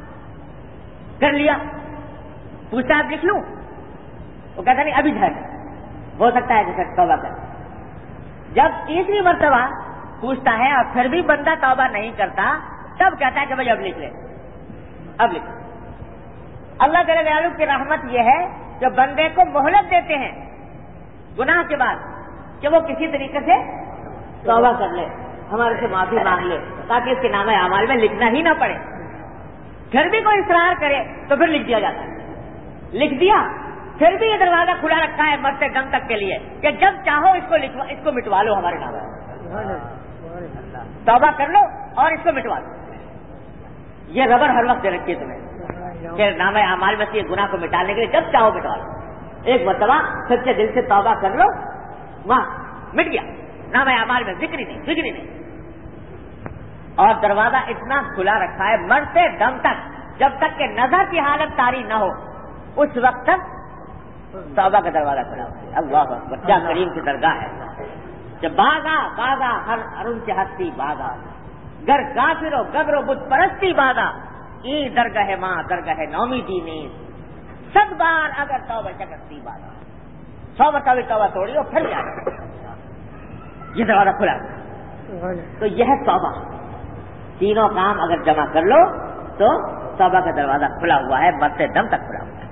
کر لیا, پوچھتا اب لکھ لوں, وہ کہتا نہیں ابھی ٹھہر, ہو سکتا ہے کہ پھر توبہ کر. جب تیسری مرتبہ پوچھتا ہے اور پھر بھی بندہ توبہ نہیں کرتا, تب کہتا ہے کہ بھائی اب لکھ لے, اب لکھ. اللہ تعالیٰ کی رحمت یہ ہے کہ بندے کو مہلت دیتے ہیں گناہ کے بعد کہ وہ کسی طریقے سے توبہ کر لے, ہمارے سے معافی مانگ لے, تاکہ اس کے نامہ اعمال میں لکھنا ہی نہ پڑے. پھر بھی کوئی اصرار کرے تو پھر لکھ دیا جاتا ہے. لکھ دیا, پھر بھی یہ دروازہ کھلا رکھا ہے مرتے دم تک کے لیے کہ جب چاہو اس کو لکھوا, اس کو مٹوا لو ہمارے نامہ, توبہ کر لو اور اس کو مٹوا لو. یہ ربر ہر وقت دے رکھی ہے تمہیں کہ نامہ اعمال میں سے یہ گناہ کو مٹانے کے لیے جب چاہو مٹوا لو. ایک مرتبہ سچے دل سے توبہ کر لو, وہاں مٹ گیا, نامہ اعمال میں ذکر ہی نہیں, ذکر ہی نہیں. اور دروازہ اتنا کھلا رکھا ہے مرتے دم تک, جب تک کہ نظر کی حالت طاری نہ ہو اس وقت تک توبہ کا دروازہ کھلا ہوا ہے. اللہ اکبر, کیا کریم کی درگاہ ہے. جب باغا باغا ہر ارون سے ہستی باغا, گر کافرو گبرو بت پرستی باغا, ای درگاہ ماں درگاہ نومی دینی, سب بار اگر توبہ شکستی باغا, سو مرتبہ توبہ توڑی اور پھر جا یہ دروازہ کھلا. تو یہ ہے توبہ. تینوں کام اگر جمع کر لو تو توبہ کا دروازہ کھلا ہوا ہے, مرتے دم تک کھلا ہوا ہے.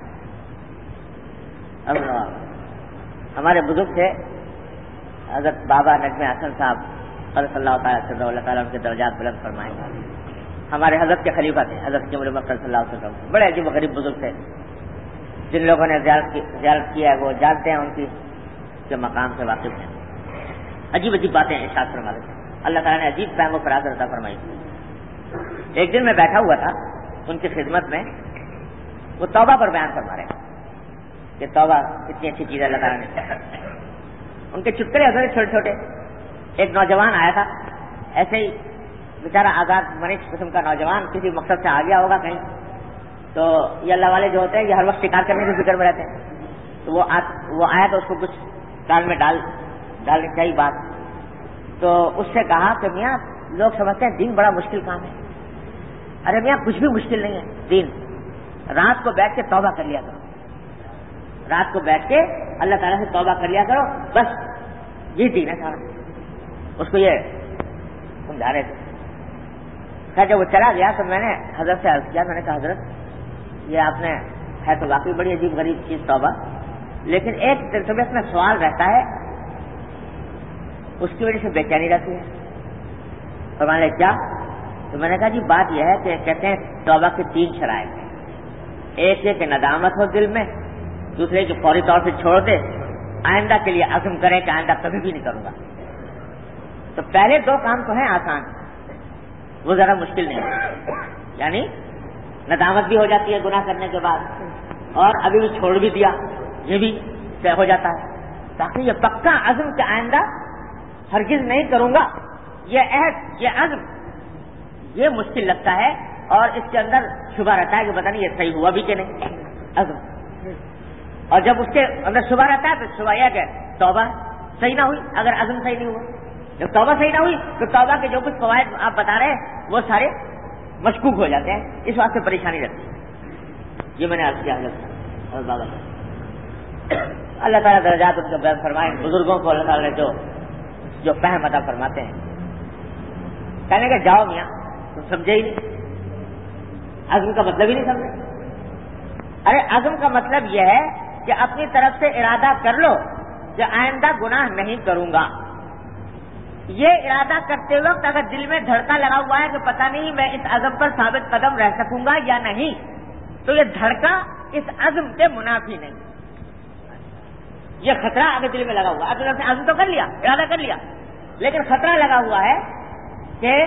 اللہ, ہمارے بزرگ تھے حضرت بابا نجم حسن صاحب صلی اللہ تعالیٰ صلی اللہ تعالیٰ ان کے درجات بلند فرمائیں. ہمارے حضرت کے خلیفہ تھے, حضرت کی عمر مکر صلی اللہ علیہ وسلم, بڑے عجیب و غریب بزرگ تھے. جن لوگوں نے زیارت کی زیارت کیا ہے وہ جانتے ہیں ان کی کے مقام سے واقف ہیں. عجیب عجیب باتیں ارشاد فرما دیتے ہیں. اللہ تعالیٰ نے عجیب فہم و فراست عطا فرمائی. ایک دن میں بیٹھا ہوا تھا ان کی خدمت میں, وہ توبہ پر بیان فرما رہے ہیں کہ توبہ کتنی اچھی چیز ہے اللہ تعالیٰ نے. ان کے چٹکلے ہوتے چھوٹے چھوٹے. ایک نوجوان آیا تھا, ایسے ہی بیچارہ آزاد منش قسم کا نوجوان, کسی مقصد سے آ گیا ہوگا کہیں. تو یہ اللہ والے جو ہوتے ہیں یہ ہر وقت شکار کرنے کی فکر میں رہتے ہیں. تو وہ آ, وہ آیا تو اس کو کچھ دال میں ڈال ڈالنی چاہیے بات. تو اس سے کہا کہ میاں لوگ سمجھتے ہیں دین بڑا مشکل کام ہے. ارے میاں کچھ بھی مشکل نہیں ہے دین. رات کو بیٹھ کے توبہ کر لیا کرو, رات کو بیٹھ کے اللہ تعالیٰ سے توبہ کر لیا کرو, بس یہ دین ہے سارا. اس کو یہ سمجھا رہے تھے. خیر جب وہ چلا گیا تو میں نے حضرت سے عرض کیا, میں نے کہا حضرت یہ آپ نے ہے تو واقعی بڑی عجیب غریب چیز توبہ, لیکن ایک طبیعت میں سوال رہتا ہے, اس کی وجہ سے بے چینی رہتی ہے. اور میں نے کیا, تو میں نے کہا جی بات یہ ہے کہ کہتے ہیں توبہ کے تین شرائط ہیں. ایک یہ کہ ندامت ہو دل میں, دوسرے کہ فوری طور سے چھوڑ دے, آئندہ کے لیے عزم کریں کہ آئندہ کبھی بھی نہیں کروں گا. تو پہلے دو کام تو ہیں آسان, وہ ذرا مشکل نہیں ہے. یعنی ندامت بھی ہو جاتی ہے گناہ کرنے کے بعد, اور ابھی بھی چھوڑ بھی دیا, یہ بھی طے ہو جاتا ہے. تاکہ یہ پکا عزم کہ آئندہ ہرگز نہیں کروں گا, یہ عہد یہ عزم, یہ مشکل لگتا ہے. اور اس کے اندر شبہ رہتا ہے کہ پتہ نہیں یہ صحیح ہوا بھی کہ نہیں عزم. اور جب اس کے اندر شبہ رہتا ہے تو شبہ یہ کہ توبہ صحیح نہ ہوئی اگر عزم صحیح نہیں ہوا. جب توبہ صحیح نہ ہوئی تو توبہ کے جو کچھ فوائد آپ بتا رہے ہیں وہ سارے مشکوک ہو جاتے ہیں. اس واسطے پریشانی رہتی ہے. یہ میں نے عرض کیا حضرت بابا. اللہ تعالیٰ درجات ان کو بیان فرمائے. بزرگوں کو اللہ تعالیٰ نے جو جو فہم عطا فرماتے ہیں. کہنے کہ جاؤ میاں تم سمجھے ہی نہیں, عزم کا مطلب ہی نہیں سمجھے. ارے عزم کا مطلب یہ ہے کہ اپنی طرف سے ارادہ کر لو کہ آئندہ گناہ نہیں کروں گا. یہ ارادہ کرتے وقت اگر دل میں دھڑکا لگا ہوا ہے کہ پتہ نہیں میں اس عزم پر ثابت قدم رہ سکوں گا یا نہیں, تو یہ دھڑکا اس عزم کے منافی نہیں. یہ خطرہ اگر دل میں لگا ہوا ہے, عزم تو کر لیا, ارادہ کر لیا, لیکن خطرہ لگا ہوا ہے کہ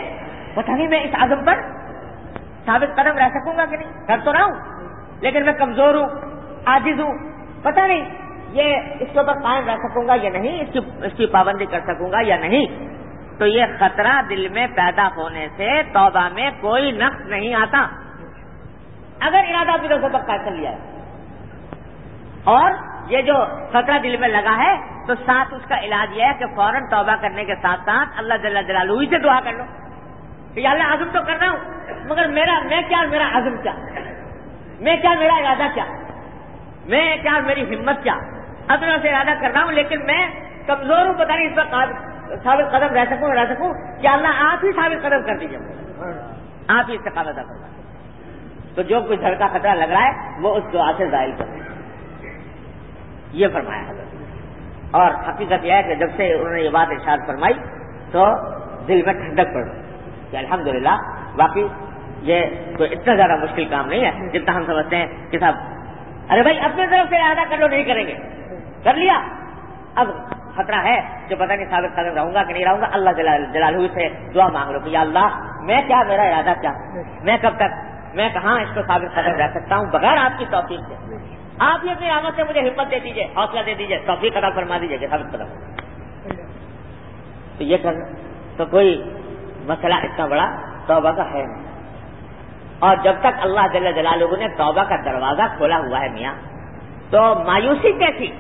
پتہ نہیں میں اس عزم پر ثابت قدم رہ سکوں گا کہ نہیں. کر تو رہا ہوں لیکن میں کمزور ہوں, عاجز ہوں, پتہ نہیں یہ اس کے اوپر قائم رہ سکوں گا یا نہیں, اس کی اس کی پابندی کر سکوں گا یا نہیں. تو یہ خطرہ دل میں پیدا ہونے سے توبہ میں کوئی نقص نہیں آتا اگر ارادہ بھی دوسروں پر قائم کر لیا ہے. اور یہ جو خطرہ دل میں لگا ہے تو ساتھ اس کا علاج یہ ہے کہ فوراً توبہ کرنے کے ساتھ ساتھ اللہ جل جلالہ سے دعا کر لو کہ یا اللہ عزم تو کر رہا ہوں مگر میرا میں کیا میرا عزم کیا, میں کیا میرا ارادہ کیا, میں کیا میری ہمت کیا. اپنا سے ارادہ کر رہا ہوں لیکن میں کمزور ہوں, پتہ نہیں اس پر ثابت قدم رہ سکوں رہ سکوں کیا اللہ آپ ہی ثابت قدم کر دیجیے, آپ ہی استقامت عطا فرمائیں. تو جو کچھ گھر کا خطرہ لگ رہا ہے وہ اس دعا سے ظاہر کر یہ فرمایا حضرت. اور حقیقت یہ ہے کہ جب سے انہوں نے یہ بات ارشاد فرمائی تو دل میں ٹھنڈک پڑ گئی کہ الحمدللہ واقعی یہ کوئی اتنا زیادہ مشکل کام نہیں ہے جتنا ہم سمجھتے ہیں کہ صاحب ارے بھائی اپنے طرف سے ارادہ کر لو, نہیں کریں گے, کر لیا اب خطرہ ہے کہ پتہ نہیں ثابت قدم رہوں گا کہ نہیں رہوں گا. اللہ جلال جلالہ سے دعا مانگ لو کہ یا اللہ میں کیا, میرا ارادہ کیا, میں کب تک, میں کہاں اس کو ثابت قدم رہ سکتا ہوں بغیر آپ کی توفیق سے. آپ ہی اپنی رحمت سے مجھے ہمت دے دیجیے, حوصلہ دے دیجیے, توفیق عطا فرما دیجیے کہ ثابت قدم. تو یہ کرنا تو کوئی مسئلہ اتنا بڑا توبہ کا ہے نہیں. اور جب تک اللہ جل جلالہ نے توبہ کا دروازہ کھولا ہوا ہے میاں تو مایوسی کیسی,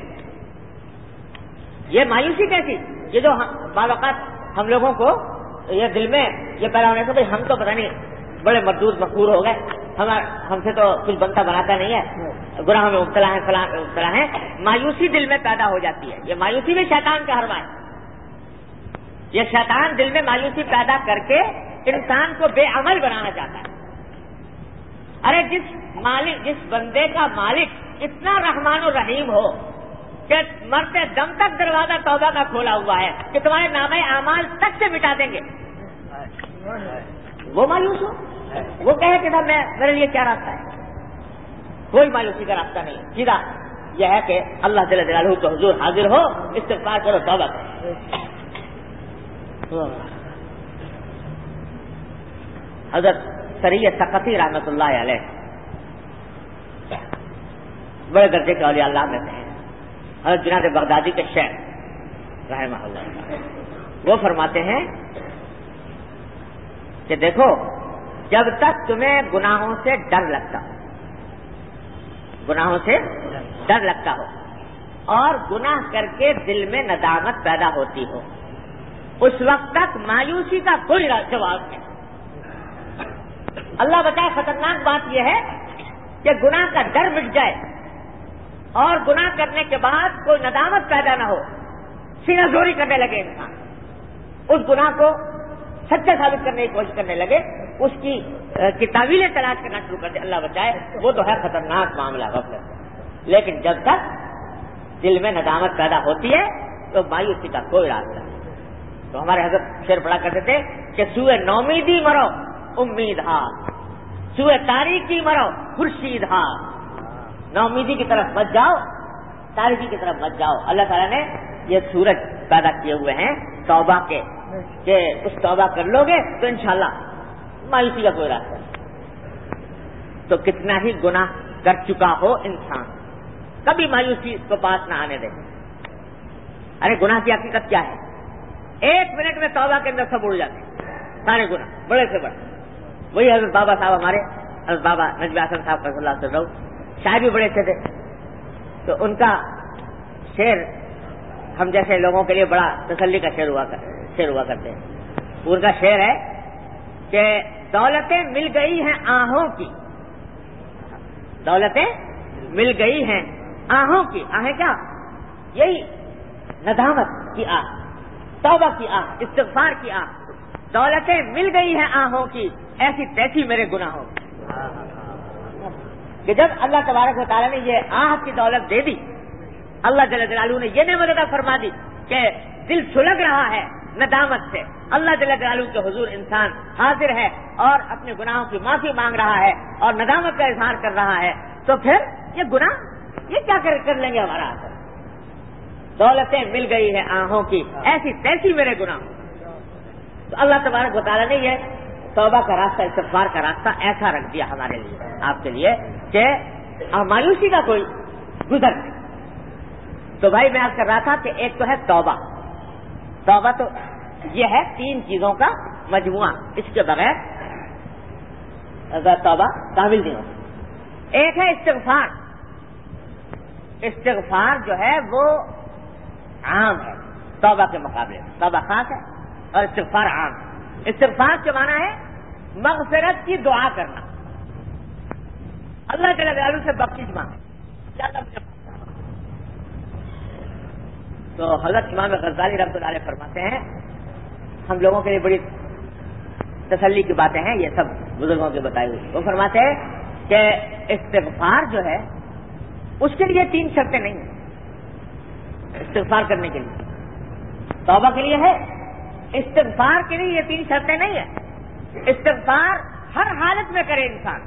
یہ مایوسی کیسی, یہ جو بعض اوقات ہم لوگوں کو یہ دل میں یہ پیدا ہونے سے بھائی ہم تو پتہ نہیں بڑے مردود مقبول ہو گئے, ہمارا ہم سے تو کچھ بنتا بناتا نہیں ہے, گناہوں میں مبتلا ہیں, فلاں میں مبتلا ہیں. مایوسی دل میں پیدا ہو جاتی ہے. یہ مایوسی بھی شیطان کا حربہ ہے. یہ شیطان دل میں مایوسی پیدا کر کے انسان کو بے عمل بنانا چاہتا ہے. ارے جس مالک جس بندے کا مالک اتنا رحمان و رحیم ہو کہ مرتے دم تک دروازہ توبہ کا کھولا ہوا ہے کہ تمہارے نامہ اعمال تک سے مٹا دیں گے, وہ مایوس ہو, وہ کہے کہ میں میرے لیے کیا راستہ ہے. کوئی مایوسی کا راستہ نہیں, سیدھا یہ ہے کہ اللہ جل جلالہ کے حضور حاضر ہو, استغفار کرو, توبہ کرو. حضرت سریہ سقطی رحمۃ اللہ علیہ بڑے درجے کے اولیاء اللہ میں سے ہیں. حضرت جنید بغدادی کے شیخ رحمہ اللہ, وہ فرماتے ہیں کہ دیکھو جب تک تمہیں گناہوں سے ڈر لگتا ہو, گناہوں سے ڈر لگتا ہو اور گناہ کر کے دل میں ندامت پیدا ہوتی ہو, اس وقت تک مایوسی کا کوئی جواب نہیں. اللہ بچائے, خطرناک بات یہ ہے کہ گناہ کا ڈر مٹ جائے اور گناہ کرنے کے بعد کوئی ندامت پیدا نہ ہو, سینہ زوری کرنے لگے انسان, اس گناہ کو سچا ثابت کرنے کی کوشش کرنے لگے, اس کی کی تعویلیں تلاش کرنا شروع کر دے. اللہ بچائے, وہ تو ہے خطرناک معاملہ غفلت. لیکن جب تک دل میں ندامت پیدا ہوتی ہے تو مایوسی کا کوئی راستہ نہیں. تو ہمارے حضرت شعر پڑھا کرتے تھے کہ سوئے نومیدی مرو امید ہار, سوئے تاریکی مرو خورشید ہار. نومیدی کی طرف مت جاؤ, تاریکی کی طرف مت جاؤ. اللہ تعالیٰ نے یہ سورج پیدا کیے ہوئے ہیں توبہ کے کہ اس توبہ کر لو گے تو انشاءاللہ مایوسی کا کوئی راستہ نہیں. تو کتنا ہی گناہ کر چکا ہو انسان, کبھی مایوسی کو پاس نہ آنے دے. ارے گناہ کی حقیقت کیا ہے, ایک منٹ میں توبہ کے اندر سب اڑ جاتے ہیں سارے گناہ, بڑے سے بڑے. وہی حضرت بابا صاحب ہمارے حضرت بابا نجم حسن صاحب رضی اللہ عنہ شاعر بھی بڑے اچھے تھے. تو ان کا شعر ہم جیسے لوگوں کے لیے بڑا تسلی کا شعر ہوا شعر ہوا کرتے ہیں. ان کا شعر ہے کہ دولتیں مل گئی ہیں آہوں کی, دولتیں مل گئی ہیں آہوں کی. آہیں کیا, یہی ندامت کی آہ, توبہ کی آہ, استغفار کی آہ. دولتیں مل گئی ہیں آہوں کی, ایسی تیسی میرے گناہوں کی. کہ جب اللہ تبارک و تعالیٰ نے یہ آہ کی دولت دے دی, اللہ جل جلالہ نے یہ نعمت عطا فرما دی کہ دل سلگ رہا ہے ندامت سے, اللہ جل جلالہ کے حضور انسان حاضر ہے اور اپنے گناہوں کی معافی مانگ رہا ہے اور ندامت کا اظہار کر رہا ہے, تو پھر یہ گناہ یہ کیا کر لیں گے ہمارا اثر. دولتیں مل گئی ہیں آہوں کی, ایسی تیسی میرے گناہ. تو اللہ تبارک و تعالیٰ نے یہ توبہ کا راستہ، استغفار کا راستہ ایسا رکھ دیا ہمارے لیے، آپ کے لیے، کہ مایوسی کا کوئی گزر نہیں۔ تو بھائی میں عرض کر رہا تھا کہ ایک تو ہے توبہ، توبہ تو یہ ہے تین چیزوں کا مجموعہ، اس کے بغیر اگر توبہ کامل نہیں ہوتی۔ ایک ہے استغفار، استغفار جو ہے وہ عام ہے توبہ کے مقابلے میں، توبہ خاص ہے اور استغفار عام ہے۔ استغفار کے معنی ہے مغفرت کی دعا کرنا، اللہ جل جلالہ سے بخشش مانگے، اللہ مجھے۔ تو حضرت امام غزالی رحمۃ اللہ علیہ فرماتے ہیں، ہم لوگوں کے لیے بڑی تسلی کی باتیں ہیں یہ سب بزرگوں کے بتائی ہوئی، وہ فرماتے ہیں کہ استغفار جو ہے اس کے لیے تین شرطیں نہیں ہیں، استغفار کرنے کے لیے، توبہ کے لیے ہے، استغفار کے لیے یہ تین شرطیں نہیں ہیں۔ استغفار ہر حالت میں کرے انسان،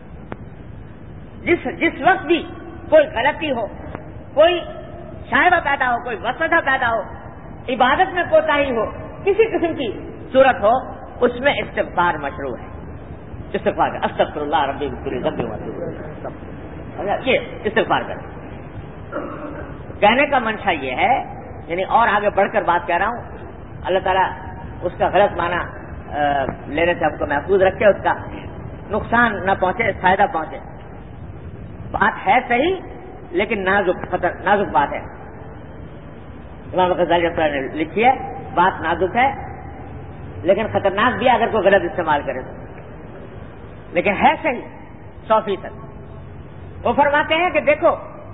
جس جس وقت بھی کوئی غلطی ہو، کوئی شائبہ پیدا ہو، کوئی وسوسہ پیدا ہو، عبادت میں کوتاہی ہو، کسی قسم کی صورت ہو، اس میں استغفار مشروع ہے۔ استغفار کر، استغفر اللہ ربی بکل ذنب و یہ استغفار کر، کہنے کا منشا یہ ہے، یعنی اور آگے بڑھ کر بات کہہ رہا ہوں، اللہ تعالیٰ اس کا غلط معنی لینے سے ہم کو محفوظ رکھے، اس کا نقصان نہ پہنچے، فائدہ پہنچے۔ بات ہے صحیح لیکن نازک خطر نازک بات ہے، امام غزالی نے لکھی ہے، بات نازک ہے لیکن خطرناک بھی اگر کوئی غلط استعمال کرے تو، لیکن ہے صحیح سو فیصد۔ وہ فرماتے ہیں کہ دیکھو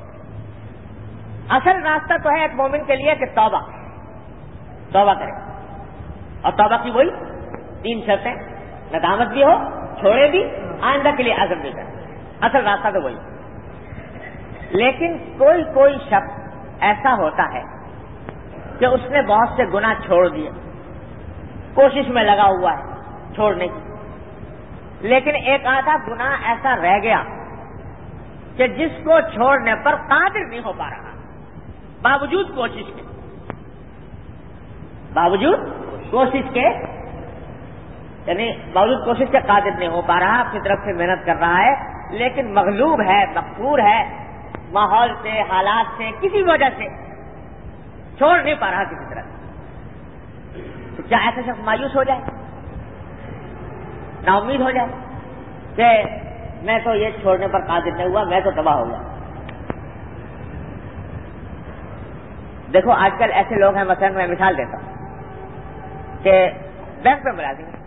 اصل راستہ تو ہے ایک مومن کے لیے کہ توبہ توبہ کرے، اور توبہ کی وہی تین شرطیں، ندامت بھی ہو، چھوڑے بھی، آئندہ کے لیے عزم بھی کرے، اصل راستہ تو وہی۔ لیکن کوئی کوئی شخص ایسا ہوتا ہے کہ اس نے بہت سے گناہ چھوڑ دیے، کوشش میں لگا ہوا ہے چھوڑنے کی، لیکن ایک آدھا گناہ ایسا رہ گیا کہ جس کو چھوڑنے پر قادر نہیں ہو پا رہا، باوجود کوشش کے باوجود کوشش کے یعنی باوجود کوشش کے قادر نہیں ہو پا رہا، اپنی طرف سے محنت کر رہا ہے، لیکن مغلوب ہے، مقہور ہے، ماحول سے، حالات سے، کسی وجہ سے چھوڑ نہیں پا رہا کسی طرح، تو کیا ایسا شخص مایوس ہو جائے، نا امید ہو جائے کہ میں تو یہ چھوڑنے پر قادر نہیں ہوا، میں تو تباہ ہو گیا؟ دیکھو آج کل ایسے لوگ ہیں، مثلا میں مثال دیتا ہوں کہ بینک میں ملازم ہے،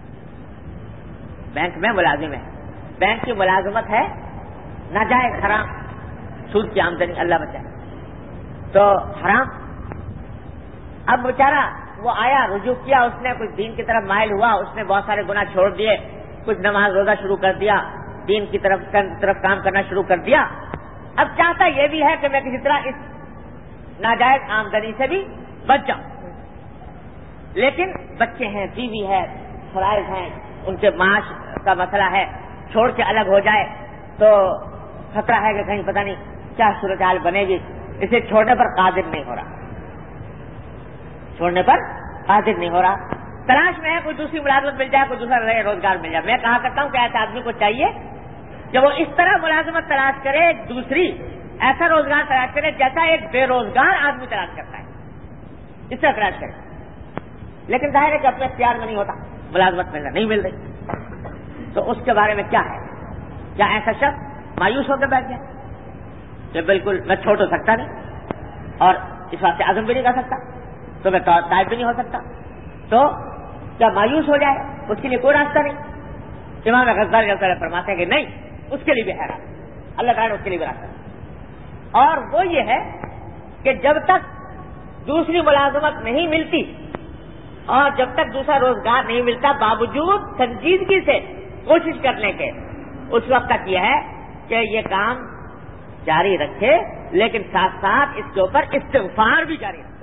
بینک میں ملازم ہے، بینک کی ملازمت ہے ناجائز حرام، سود کی آمدنی، اللہ بچائے، تو حرام۔ اب بیچارہ وہ آیا، رجوع کیا، اس نے کچھ دین کی طرف مائل ہوا، اس نے بہت سارے گناہ چھوڑ دیے، کچھ نماز روزہ شروع کر دیا، دین کی طرف طرف کام کرنا شروع کر دیا۔ اب چاہتا یہ بھی ہے کہ میں کسی طرح اس ناجائز آمدنی سے بھی بچ جاؤں، لیکن بچے ہیں، بیوی ہے، فرائض ہیں، ان کے معاش کا مسئلہ ہے، چھوڑ کے الگ ہو جائے تو خطرہ ہے کہ کہیں پتہ نہیں کیا صورتحال بنے گی، اسے چھوڑنے پر قادر نہیں ہو رہا، چھوڑنے پر قادر نہیں ہو رہا، تلاش میں ہے کوئی دوسری ملازمت مل جائے، کوئی دوسرا رہے روزگار مل جائے۔ میں کہا کرتا ہوں کہ ایسے آدمی کو چاہیے کہ وہ اس طرح ملازمت تلاش کرے، ایک دوسری ایسا روزگار تلاش کرے جیسا ایک بے روزگار آدمی تلاش کرتا ہے، اس طرح تلاش کرے، لیکن ظاہر ہے کہ اپنے اختیار میں نہیں ہوتا، ملازمت ملنا نہیں مل رہی، تو اس کے بارے میں کیا ہے؟ کیا ایسا شخص مایوس ہو کے بیٹھ گیا کہ بالکل میں چھوڑ تو سکتا نہیں اور اس واسطے عزم بھی نہیں کر سکتا، تو میں تائب بھی نہیں ہو سکتا، تو کیا مایوس ہو جائے؟ اس کے لیے کوئی راستہ نہیں۔ امام غزالی رحمۃ اللہ فرماتے ہیں کہ نہیں، اس کے لیے بھی ہے راستہ، اللہ تعالیٰ نے اس کے لیے بھی راستہ، اور وہ یہ ہے کہ جب تک دوسری ملازمت نہیں ملتی اور جب تک دوسرا روزگار نہیں ملتا، باوجود سنجیدگی سے کوشش کرنے کے، اس وقت تک یہ ہے کہ یہ کام جاری رکھے، لیکن ساتھ ساتھ اس کے اوپر استغفار بھی جاری رکھے،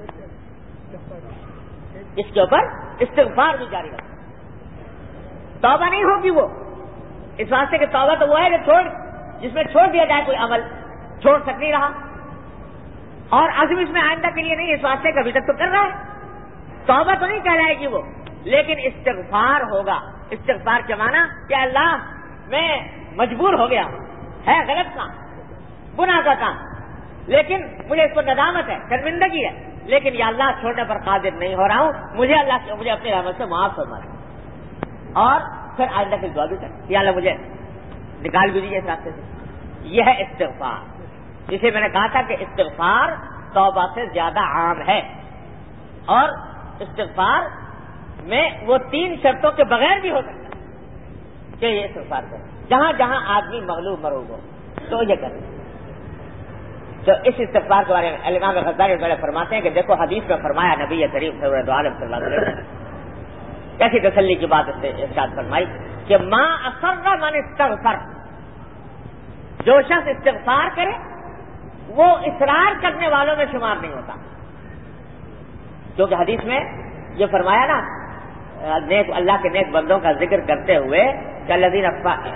اس کے اوپر استغفار بھی جاری رکھے۔ توبہ نہیں ہوگی وہ، اس واسطے کہ توبہ تو وہ ہے کہ چھوڑ جس میں چھوڑ دیا جائے کوئی عمل، چھوڑ سک نہیں رہا، اور عزم اس میں آئندہ کے لیے نہیں، اس واسطے کہ ابھی تک تو کر رہا ہے، توبہ تو نہیں کہلائے گی وہ، لیکن استغفار ہوگا، استغفار کے معنی کہ اللہ میں مجبور ہو گیا ہوں، ہے غلط کام، گناہ کا کام، لیکن مجھے اس کو ندامت ہے، شرمندگی ہے، لیکن یا اللہ چھوڑنے پر قادر نہیں ہو رہا ہوں، مجھے اللہ مجھے اپنی رحمت سے معاف فرما دے، اور پھر آئندہ کی دعا بھی کریں یا اللہ مجھے نکال بھی دیجیے اس راستے سے. یہ ہے استغفار، جسے میں نے کہا تھا کہ استغفار توبہ سے زیادہ عام ہے، اور استغفار میں وہ تین شرطوں کے بغیر بھی ہو سکتا ہے کہ یہ استغفار کرے، جہاں جہاں آدمی مغلوب مروب ہو تو یہ کرے. تو اس استغفار کے بارے میں امام غزالی پہلے فرماتے ہیں کہ دیکھو حدیث میں فرمایا نبی کریم صلی اللہ علیہ وسلم کیسی تسلی کی بات ارشاد فرمائی کہ ما اصر من استغفر، جو شخص استغفار کرے وہ اصرار کرنے والوں میں شمار نہیں ہوتا، کیونکہ حدیث میں یہ فرمایا نا نیک اللہ کے نیک بندوں کا ذکر کرتے ہوئے کہ الذین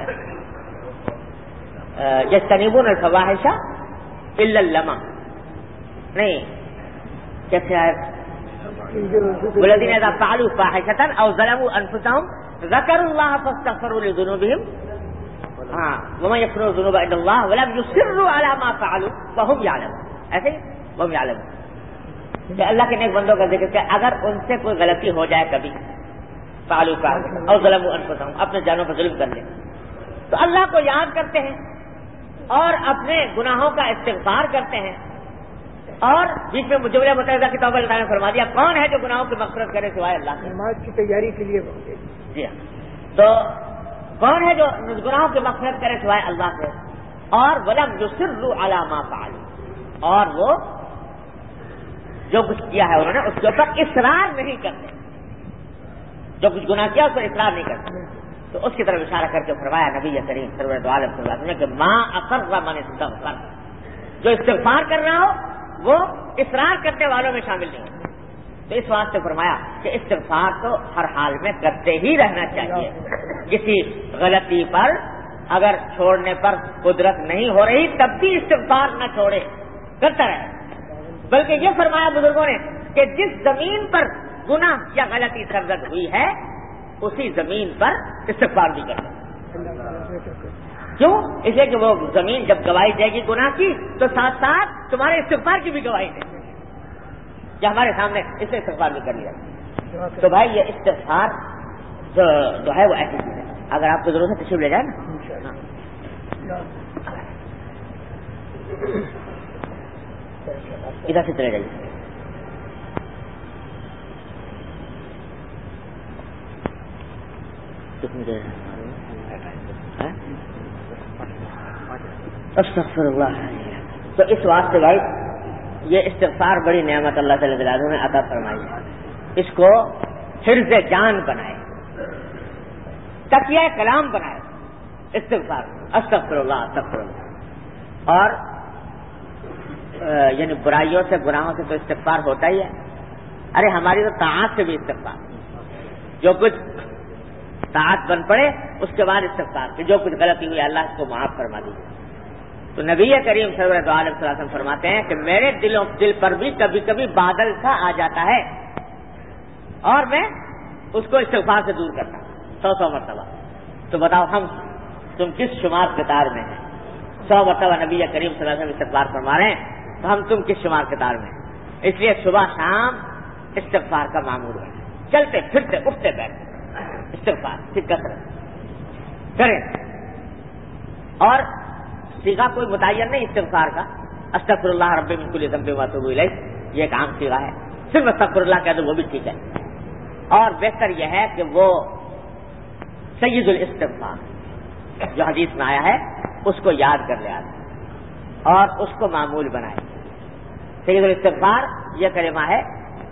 یجتنبون الفواحش الا اللمم، نہیں کیسے آئے والذین اذا فعلوا فاحشۃ او ظلموا انفسهم ذکروا اللہ فاستغفروا لذنوبهم ہاں ومن یغفر الذنوب الا اللہ ولم یصروا علی ما فعلوا وهم یعلمون، ایسے ہی وهم یعلمون کہ اللہ کے نیک بندوں کا ذکر کہ اگر ان سے کوئی غلطی ہو جائے کبھی فعلوا فاحشۃ او ظلموا انفسهم، اپنے جانوں پر ظلم کر لیں تو اللہ کو یاد کرتے ہیں اور اپنے گناہوں کا استغفار کرتے ہیں، اور بیچ میں جملہ متحدہ کی توبہ اللہ نے فرما دیا کون ہے جو گناہوں کی مغفرت کرے سوائے اللہ کے، نماز کی تیاری کے لیے جی ہاں، تو کون ہے جو گناہوں کی مغفرت کرے سوائے اللہ کے، اور ولم یصروا علی ما فعلوا، اور وہ جو کچھ کیا ہے انہوں نے اس کے اوپر اصرار نہیں کرتے، جو کچھ گناہ کیا اس پر اصرار نہیں کرتے، تو اس کی طرف اشارہ کر کے فرمایا نبی کریم صلی اللہ علیہ وسلم کہ ما اصر من استغفر، جو استغفار کر رہا ہو وہ اصرار کرنے والوں میں شامل نہیں ہوتا. تو اس واسطے فرمایا کہ استغفار تو ہر حال میں کرتے ہی رہنا چاہیے، کسی غلطی پر اگر چھوڑنے پر قدرت نہیں ہو رہی تب بھی استغفار نہ چھوڑے، کرتا رہے. بلکہ یہ فرمایا بزرگوں نے کہ جس زمین پر گناہ یا غلطی سرزد ہوئی ہے اسی زمین پر استغفار بھی کرنا. کیوں؟ اس لیے کہ وہ زمین جب گواہی دے گی گناہ کی تو ساتھ ساتھ تمہارے استغفار کی بھی گواہی دے گی، یا ہمارے سامنے اس سے استغفار بھی کر لیا. تو بھائی یہ استغفار جو, جو ہے وہ ایسی چیز ہے، اگر آپ کو ضرورت ہے تشریف لے جائیں نا ادھر سے چلے جائیے. استغفر اللہ. تو اس واسطے بھائی یہ استغفار بڑی نعمت اللہ تعالی نے عطا فرمائی ہے، اس کو حرز جان بنائے، تکیہ کلام بنائے استغفار، استغفر اللہ استغفر اللہ. اور یعنی برائیوں سے گناہوں سے تو استغفار ہوتا ہی ہے. ارے ہماری تو طاعت سے بھی استغفار، جو کچھ طاعت بن پڑے اس کے بعد استغفار کہ جو کچھ غلطی ہوئی اللہ اس کو معاف فرما دیجیے. تو نبی کریم صلی اللہ علیہ وسلم فرماتے ہیں کہ میرے دلوں دل پر بھی کبھی کبھی بادل سا آ جاتا ہے اور میں اس کو استغفار سے دور کرتا ہوں سو سو مرتبہ. تو بتاؤ ہم تم کس شمار قطار میں ہیں؟ سو مرتبہ نبی کریم صلی اللہ علیہ وسلم استغفار فرما رہے ہیں تو ہم تم کس شمار قطار میں ہیں؟ اس لیے صبح شام استغفار کا معمول ہے، چلتے پھرتے اٹھتے بیٹھتے استغفار کی کثرت کریں. اور سیگا کوئی متعین نہیں استغفار کا، استغفر اللہ رب من کل ذنب و اتوب الیہ یہ ایک عام سیگا ہے، صرف استغفر اللہ کہہ دو وہ بھی ٹھیک ہے. اور بہتر یہ ہے کہ وہ سید الاستغفار جو حدیث میں آیا ہے اس کو یاد کر لے آدمی اور اس کو معمول بنائے. سید الاستغفار یہ کلمہ ہے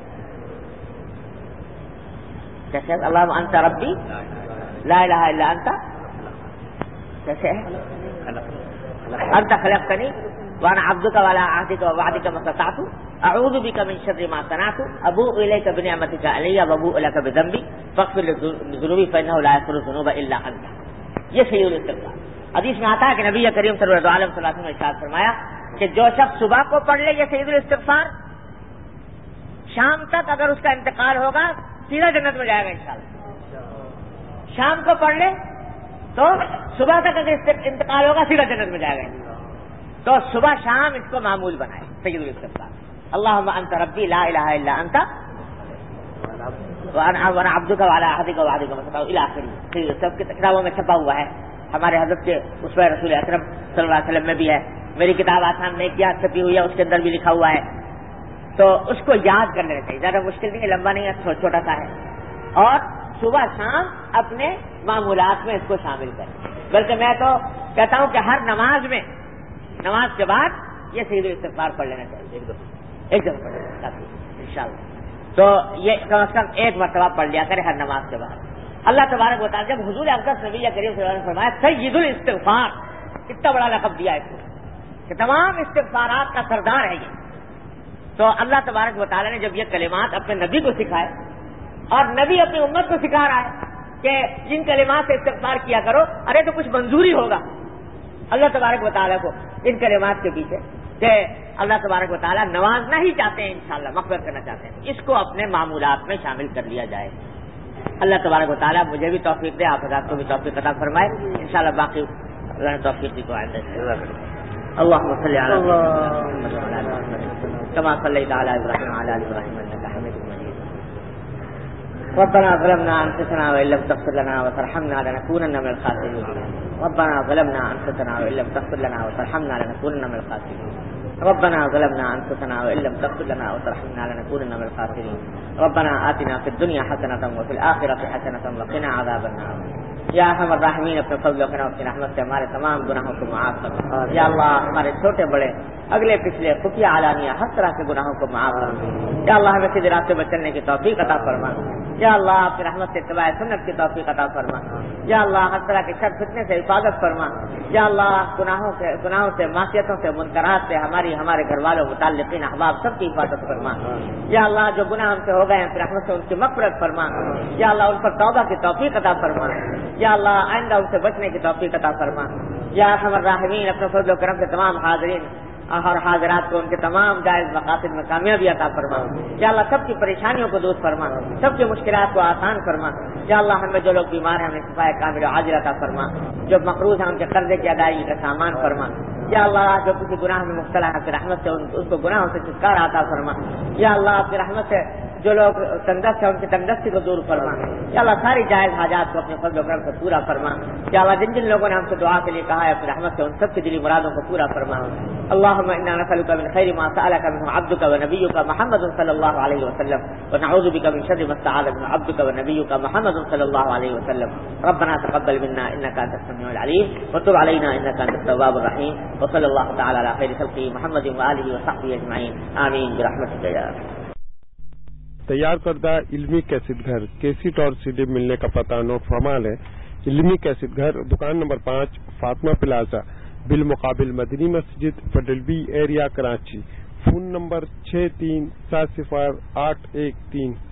کیسے اللہم انت ربی لا الہ الا انت، کیسے ہے انت خلقتنی وانا عبدک وعلی عہدک ووعدک ما استطعت اعوذ بک من شر ما صنعت ابوء الیک بنعمتک علی وابوء لک بذنبی فاغفر لی ذنوبی فانہ لا یغفر الذنوب الا انت. یہ سید الاستغفار. حدیث میں آتا ہے کہ نبی کریم صلی اللہ علیہ وسلم نے ارشاد فرمایا کہ جو شخص صبح کو پڑھ لے یہ سید الاستغفار شام تک اگر اس کا انتقال ہوگا سیدھا جنت میں جائے گا انشاءاللہ. شام کو پڑھ لے تو صبح تک اگر انتقال ہوگا سیدھا جنت میں جائے گا. تو صبح شام اس کو معمول بنائے سید الاستغفار. اللہم انت ربی لا الہ الا انت وانا عبدک وعلی عہدک ووعدک ما استطعت الی آخر. سب کی کتابوں میں چھپا ہوا ہے, ہمارے حضرت کے اسوہ رسول اکرم صلی اللہ علیہ وسلم میں بھی ہے, میری کتاب آسان نیکیاں چھپی ہوئی ہے, اس کے اندر بھی لکھا ہوا ہے. تو اس کو یاد کر لینا چاہیے, زیادہ مشکل نہیں ہے, لمبا نہیں ہے, چھوٹا سا ہے. اور صبح شام اپنے معمولات میں اس کو شامل کریں. بلکہ میں تو کہتا ہوں کہ ہر نماز میں, نماز کے بعد یہ سید الاستغفار پڑھ لینا چاہیے, ایک دفعہ ایک دفعہ پڑھ لینا کافی انشاءاللہ. تو یہ کم از کم ایک مرتبہ پڑھ لیا کرے ہر نماز کے بعد. اللہ تبارک و تعالیٰ جب حضور اقدس نبی کریم صلی اللہ علیہ وسلم نے فرمایا سید الاستغفار, کتنا بڑا لقب دیا ہے اس کو کہ تمام استغفارات کا سردار ہے یہ. تو اللہ تبارک و تعالیٰ نے جب یہ کلمات اپنے نبی کو سکھائے اور نبی اپنی امت کو سکھا رہا ہے کہ جن کلمات سے استغفار کیا کرو, ارے تو کچھ منظوری ہوگا اللہ تبارک و تعالیٰ کو ان کلمات کے پیچھے کہ اللہ تبارک و تعالیٰ نوازنا ہی چاہتے ہیں, انشاءاللہ مغفرت کرنا چاہتے ہیں. اس کو اپنے معمولات میں شامل کر لیا جائے. اللہ تبارک و تعالیٰ مجھے بھی توفیق دے, آپ حضرات کو بھی توفیق عطا فرمائے. انشاءاللہ باقی اللہ نے توفیق دی کو آئندہ اللهم صل على محمد وعلى ال محمد كما صليت على ابراهيم وعلى ال ابراهيم انك حميد مجيد. ربنا ظلمنا انفسنا وان لم تغفر لنا وترحمنا لنكونن من الخاسرين. ربنا ظلمنا انفسنا وان لم تغفر لنا وترحمنا لنكونن من الخاسرين. ربنا ظلمنا انفسنا وان لم تغفر لنا وترحمنا لنكونن من الخاسرين. ربنا آتنا في الدنيا حسنة وفي الآخرة حسنة وقنا عذاب النار. یا ارحم الراحمین اپنے فضل و کرم کی رحمت سے ہمارے تمام گناہوں کو معاف فرما. یا اللہ ہمارے چھوٹے بڑے اگلے پچھلے خفیہ علانیہ ہر طرح کے گناہوں کو معاف فرما. یا اللہ ہمیں سیدھے راستے پر چلنے کی توفیق عطا فرما. یا اللہ اپنی رحمت سے اتباع سنت کی توفیق عطا فرما. یا اللہ ہر طرح کے شر فتنے سے حفاظت فرما. یا اللہ گناہوں سے گناہوں سے معصیتوں سے منکرات سے ہماری ہمارے گھر والوں متعلقین احباب سب کی حفاظت فرما. یا اللہ جو گناہ ہم سے ہو گئے ہیں اپنی رحمت سے ان کی مغفرت فرما. یا اللہ ان پر توبہ کی توفیق عطا فرما. یا اللہ آئندہ ان سے بچنے کی توفیق عطا فرما. یا ارحم الراحمین اپنے فضل و کرم سے تمام حاضرین اور حاضرات کو ان کے تمام جائز مقاصد میں کامیابی عطا فرما. یا اللہ سب کی پریشانیوں کو دور فرما, سب کی مشکلات کو آسان فرما. یا اللہ ہمیں جو لوگ بیمار ہیں انہیں شفا کامل و عاجل عطا فرما. جو مقروض ہیں ان کے قرضے کی ادائیگی کا سامان فرما. یا اللہ جو کسی گناہ میں مبتلا ہے اپنی رحمت سے ان کو گناہوں سے چھٹکارا عطا فرما. یا اللہ اپنی رحمت سے جو لوگ تندرست ہیں ان کی تندرستی کو دور فرما. یا اللہ ساری جائز حاجات کو اپنے فضل و کرم سے پورا فرما. یا اللہ جن جن لوگوں نے ہم سے دعا کے لیے کہا ہے اپنی رحمت سے ان سب کی دلی مرادوں کو پورا فرما. اللهم انا نسألك من خير ما سألك منه عبدك ونبيك محمد صلى الله عليه وسلم ونعوذ بك من شر ما استعاذ منه عبدك ونبيك محمد صلى الله عليه وسلم. ربنا تقبل منا انك انت السميع العليم وتب علينا انك انت التواب الرحيم. وصلى الله تعالى على خير خلقه محمد وآله وصحبه اجمعين آمين برحمتك يا ارحم. تیار کردہ علمی کیسٹ گھر کیسٹ اور سی ڈی ملنے کا پتہ نوٹ فرما لیں. علمی کیسٹ گھر دکان نمبر پانچ فاطمہ پلازا بالمقابل مدنی مسجد federal B area Karachi. Phone number چھ تین سات صفر آٹھ ایک تین.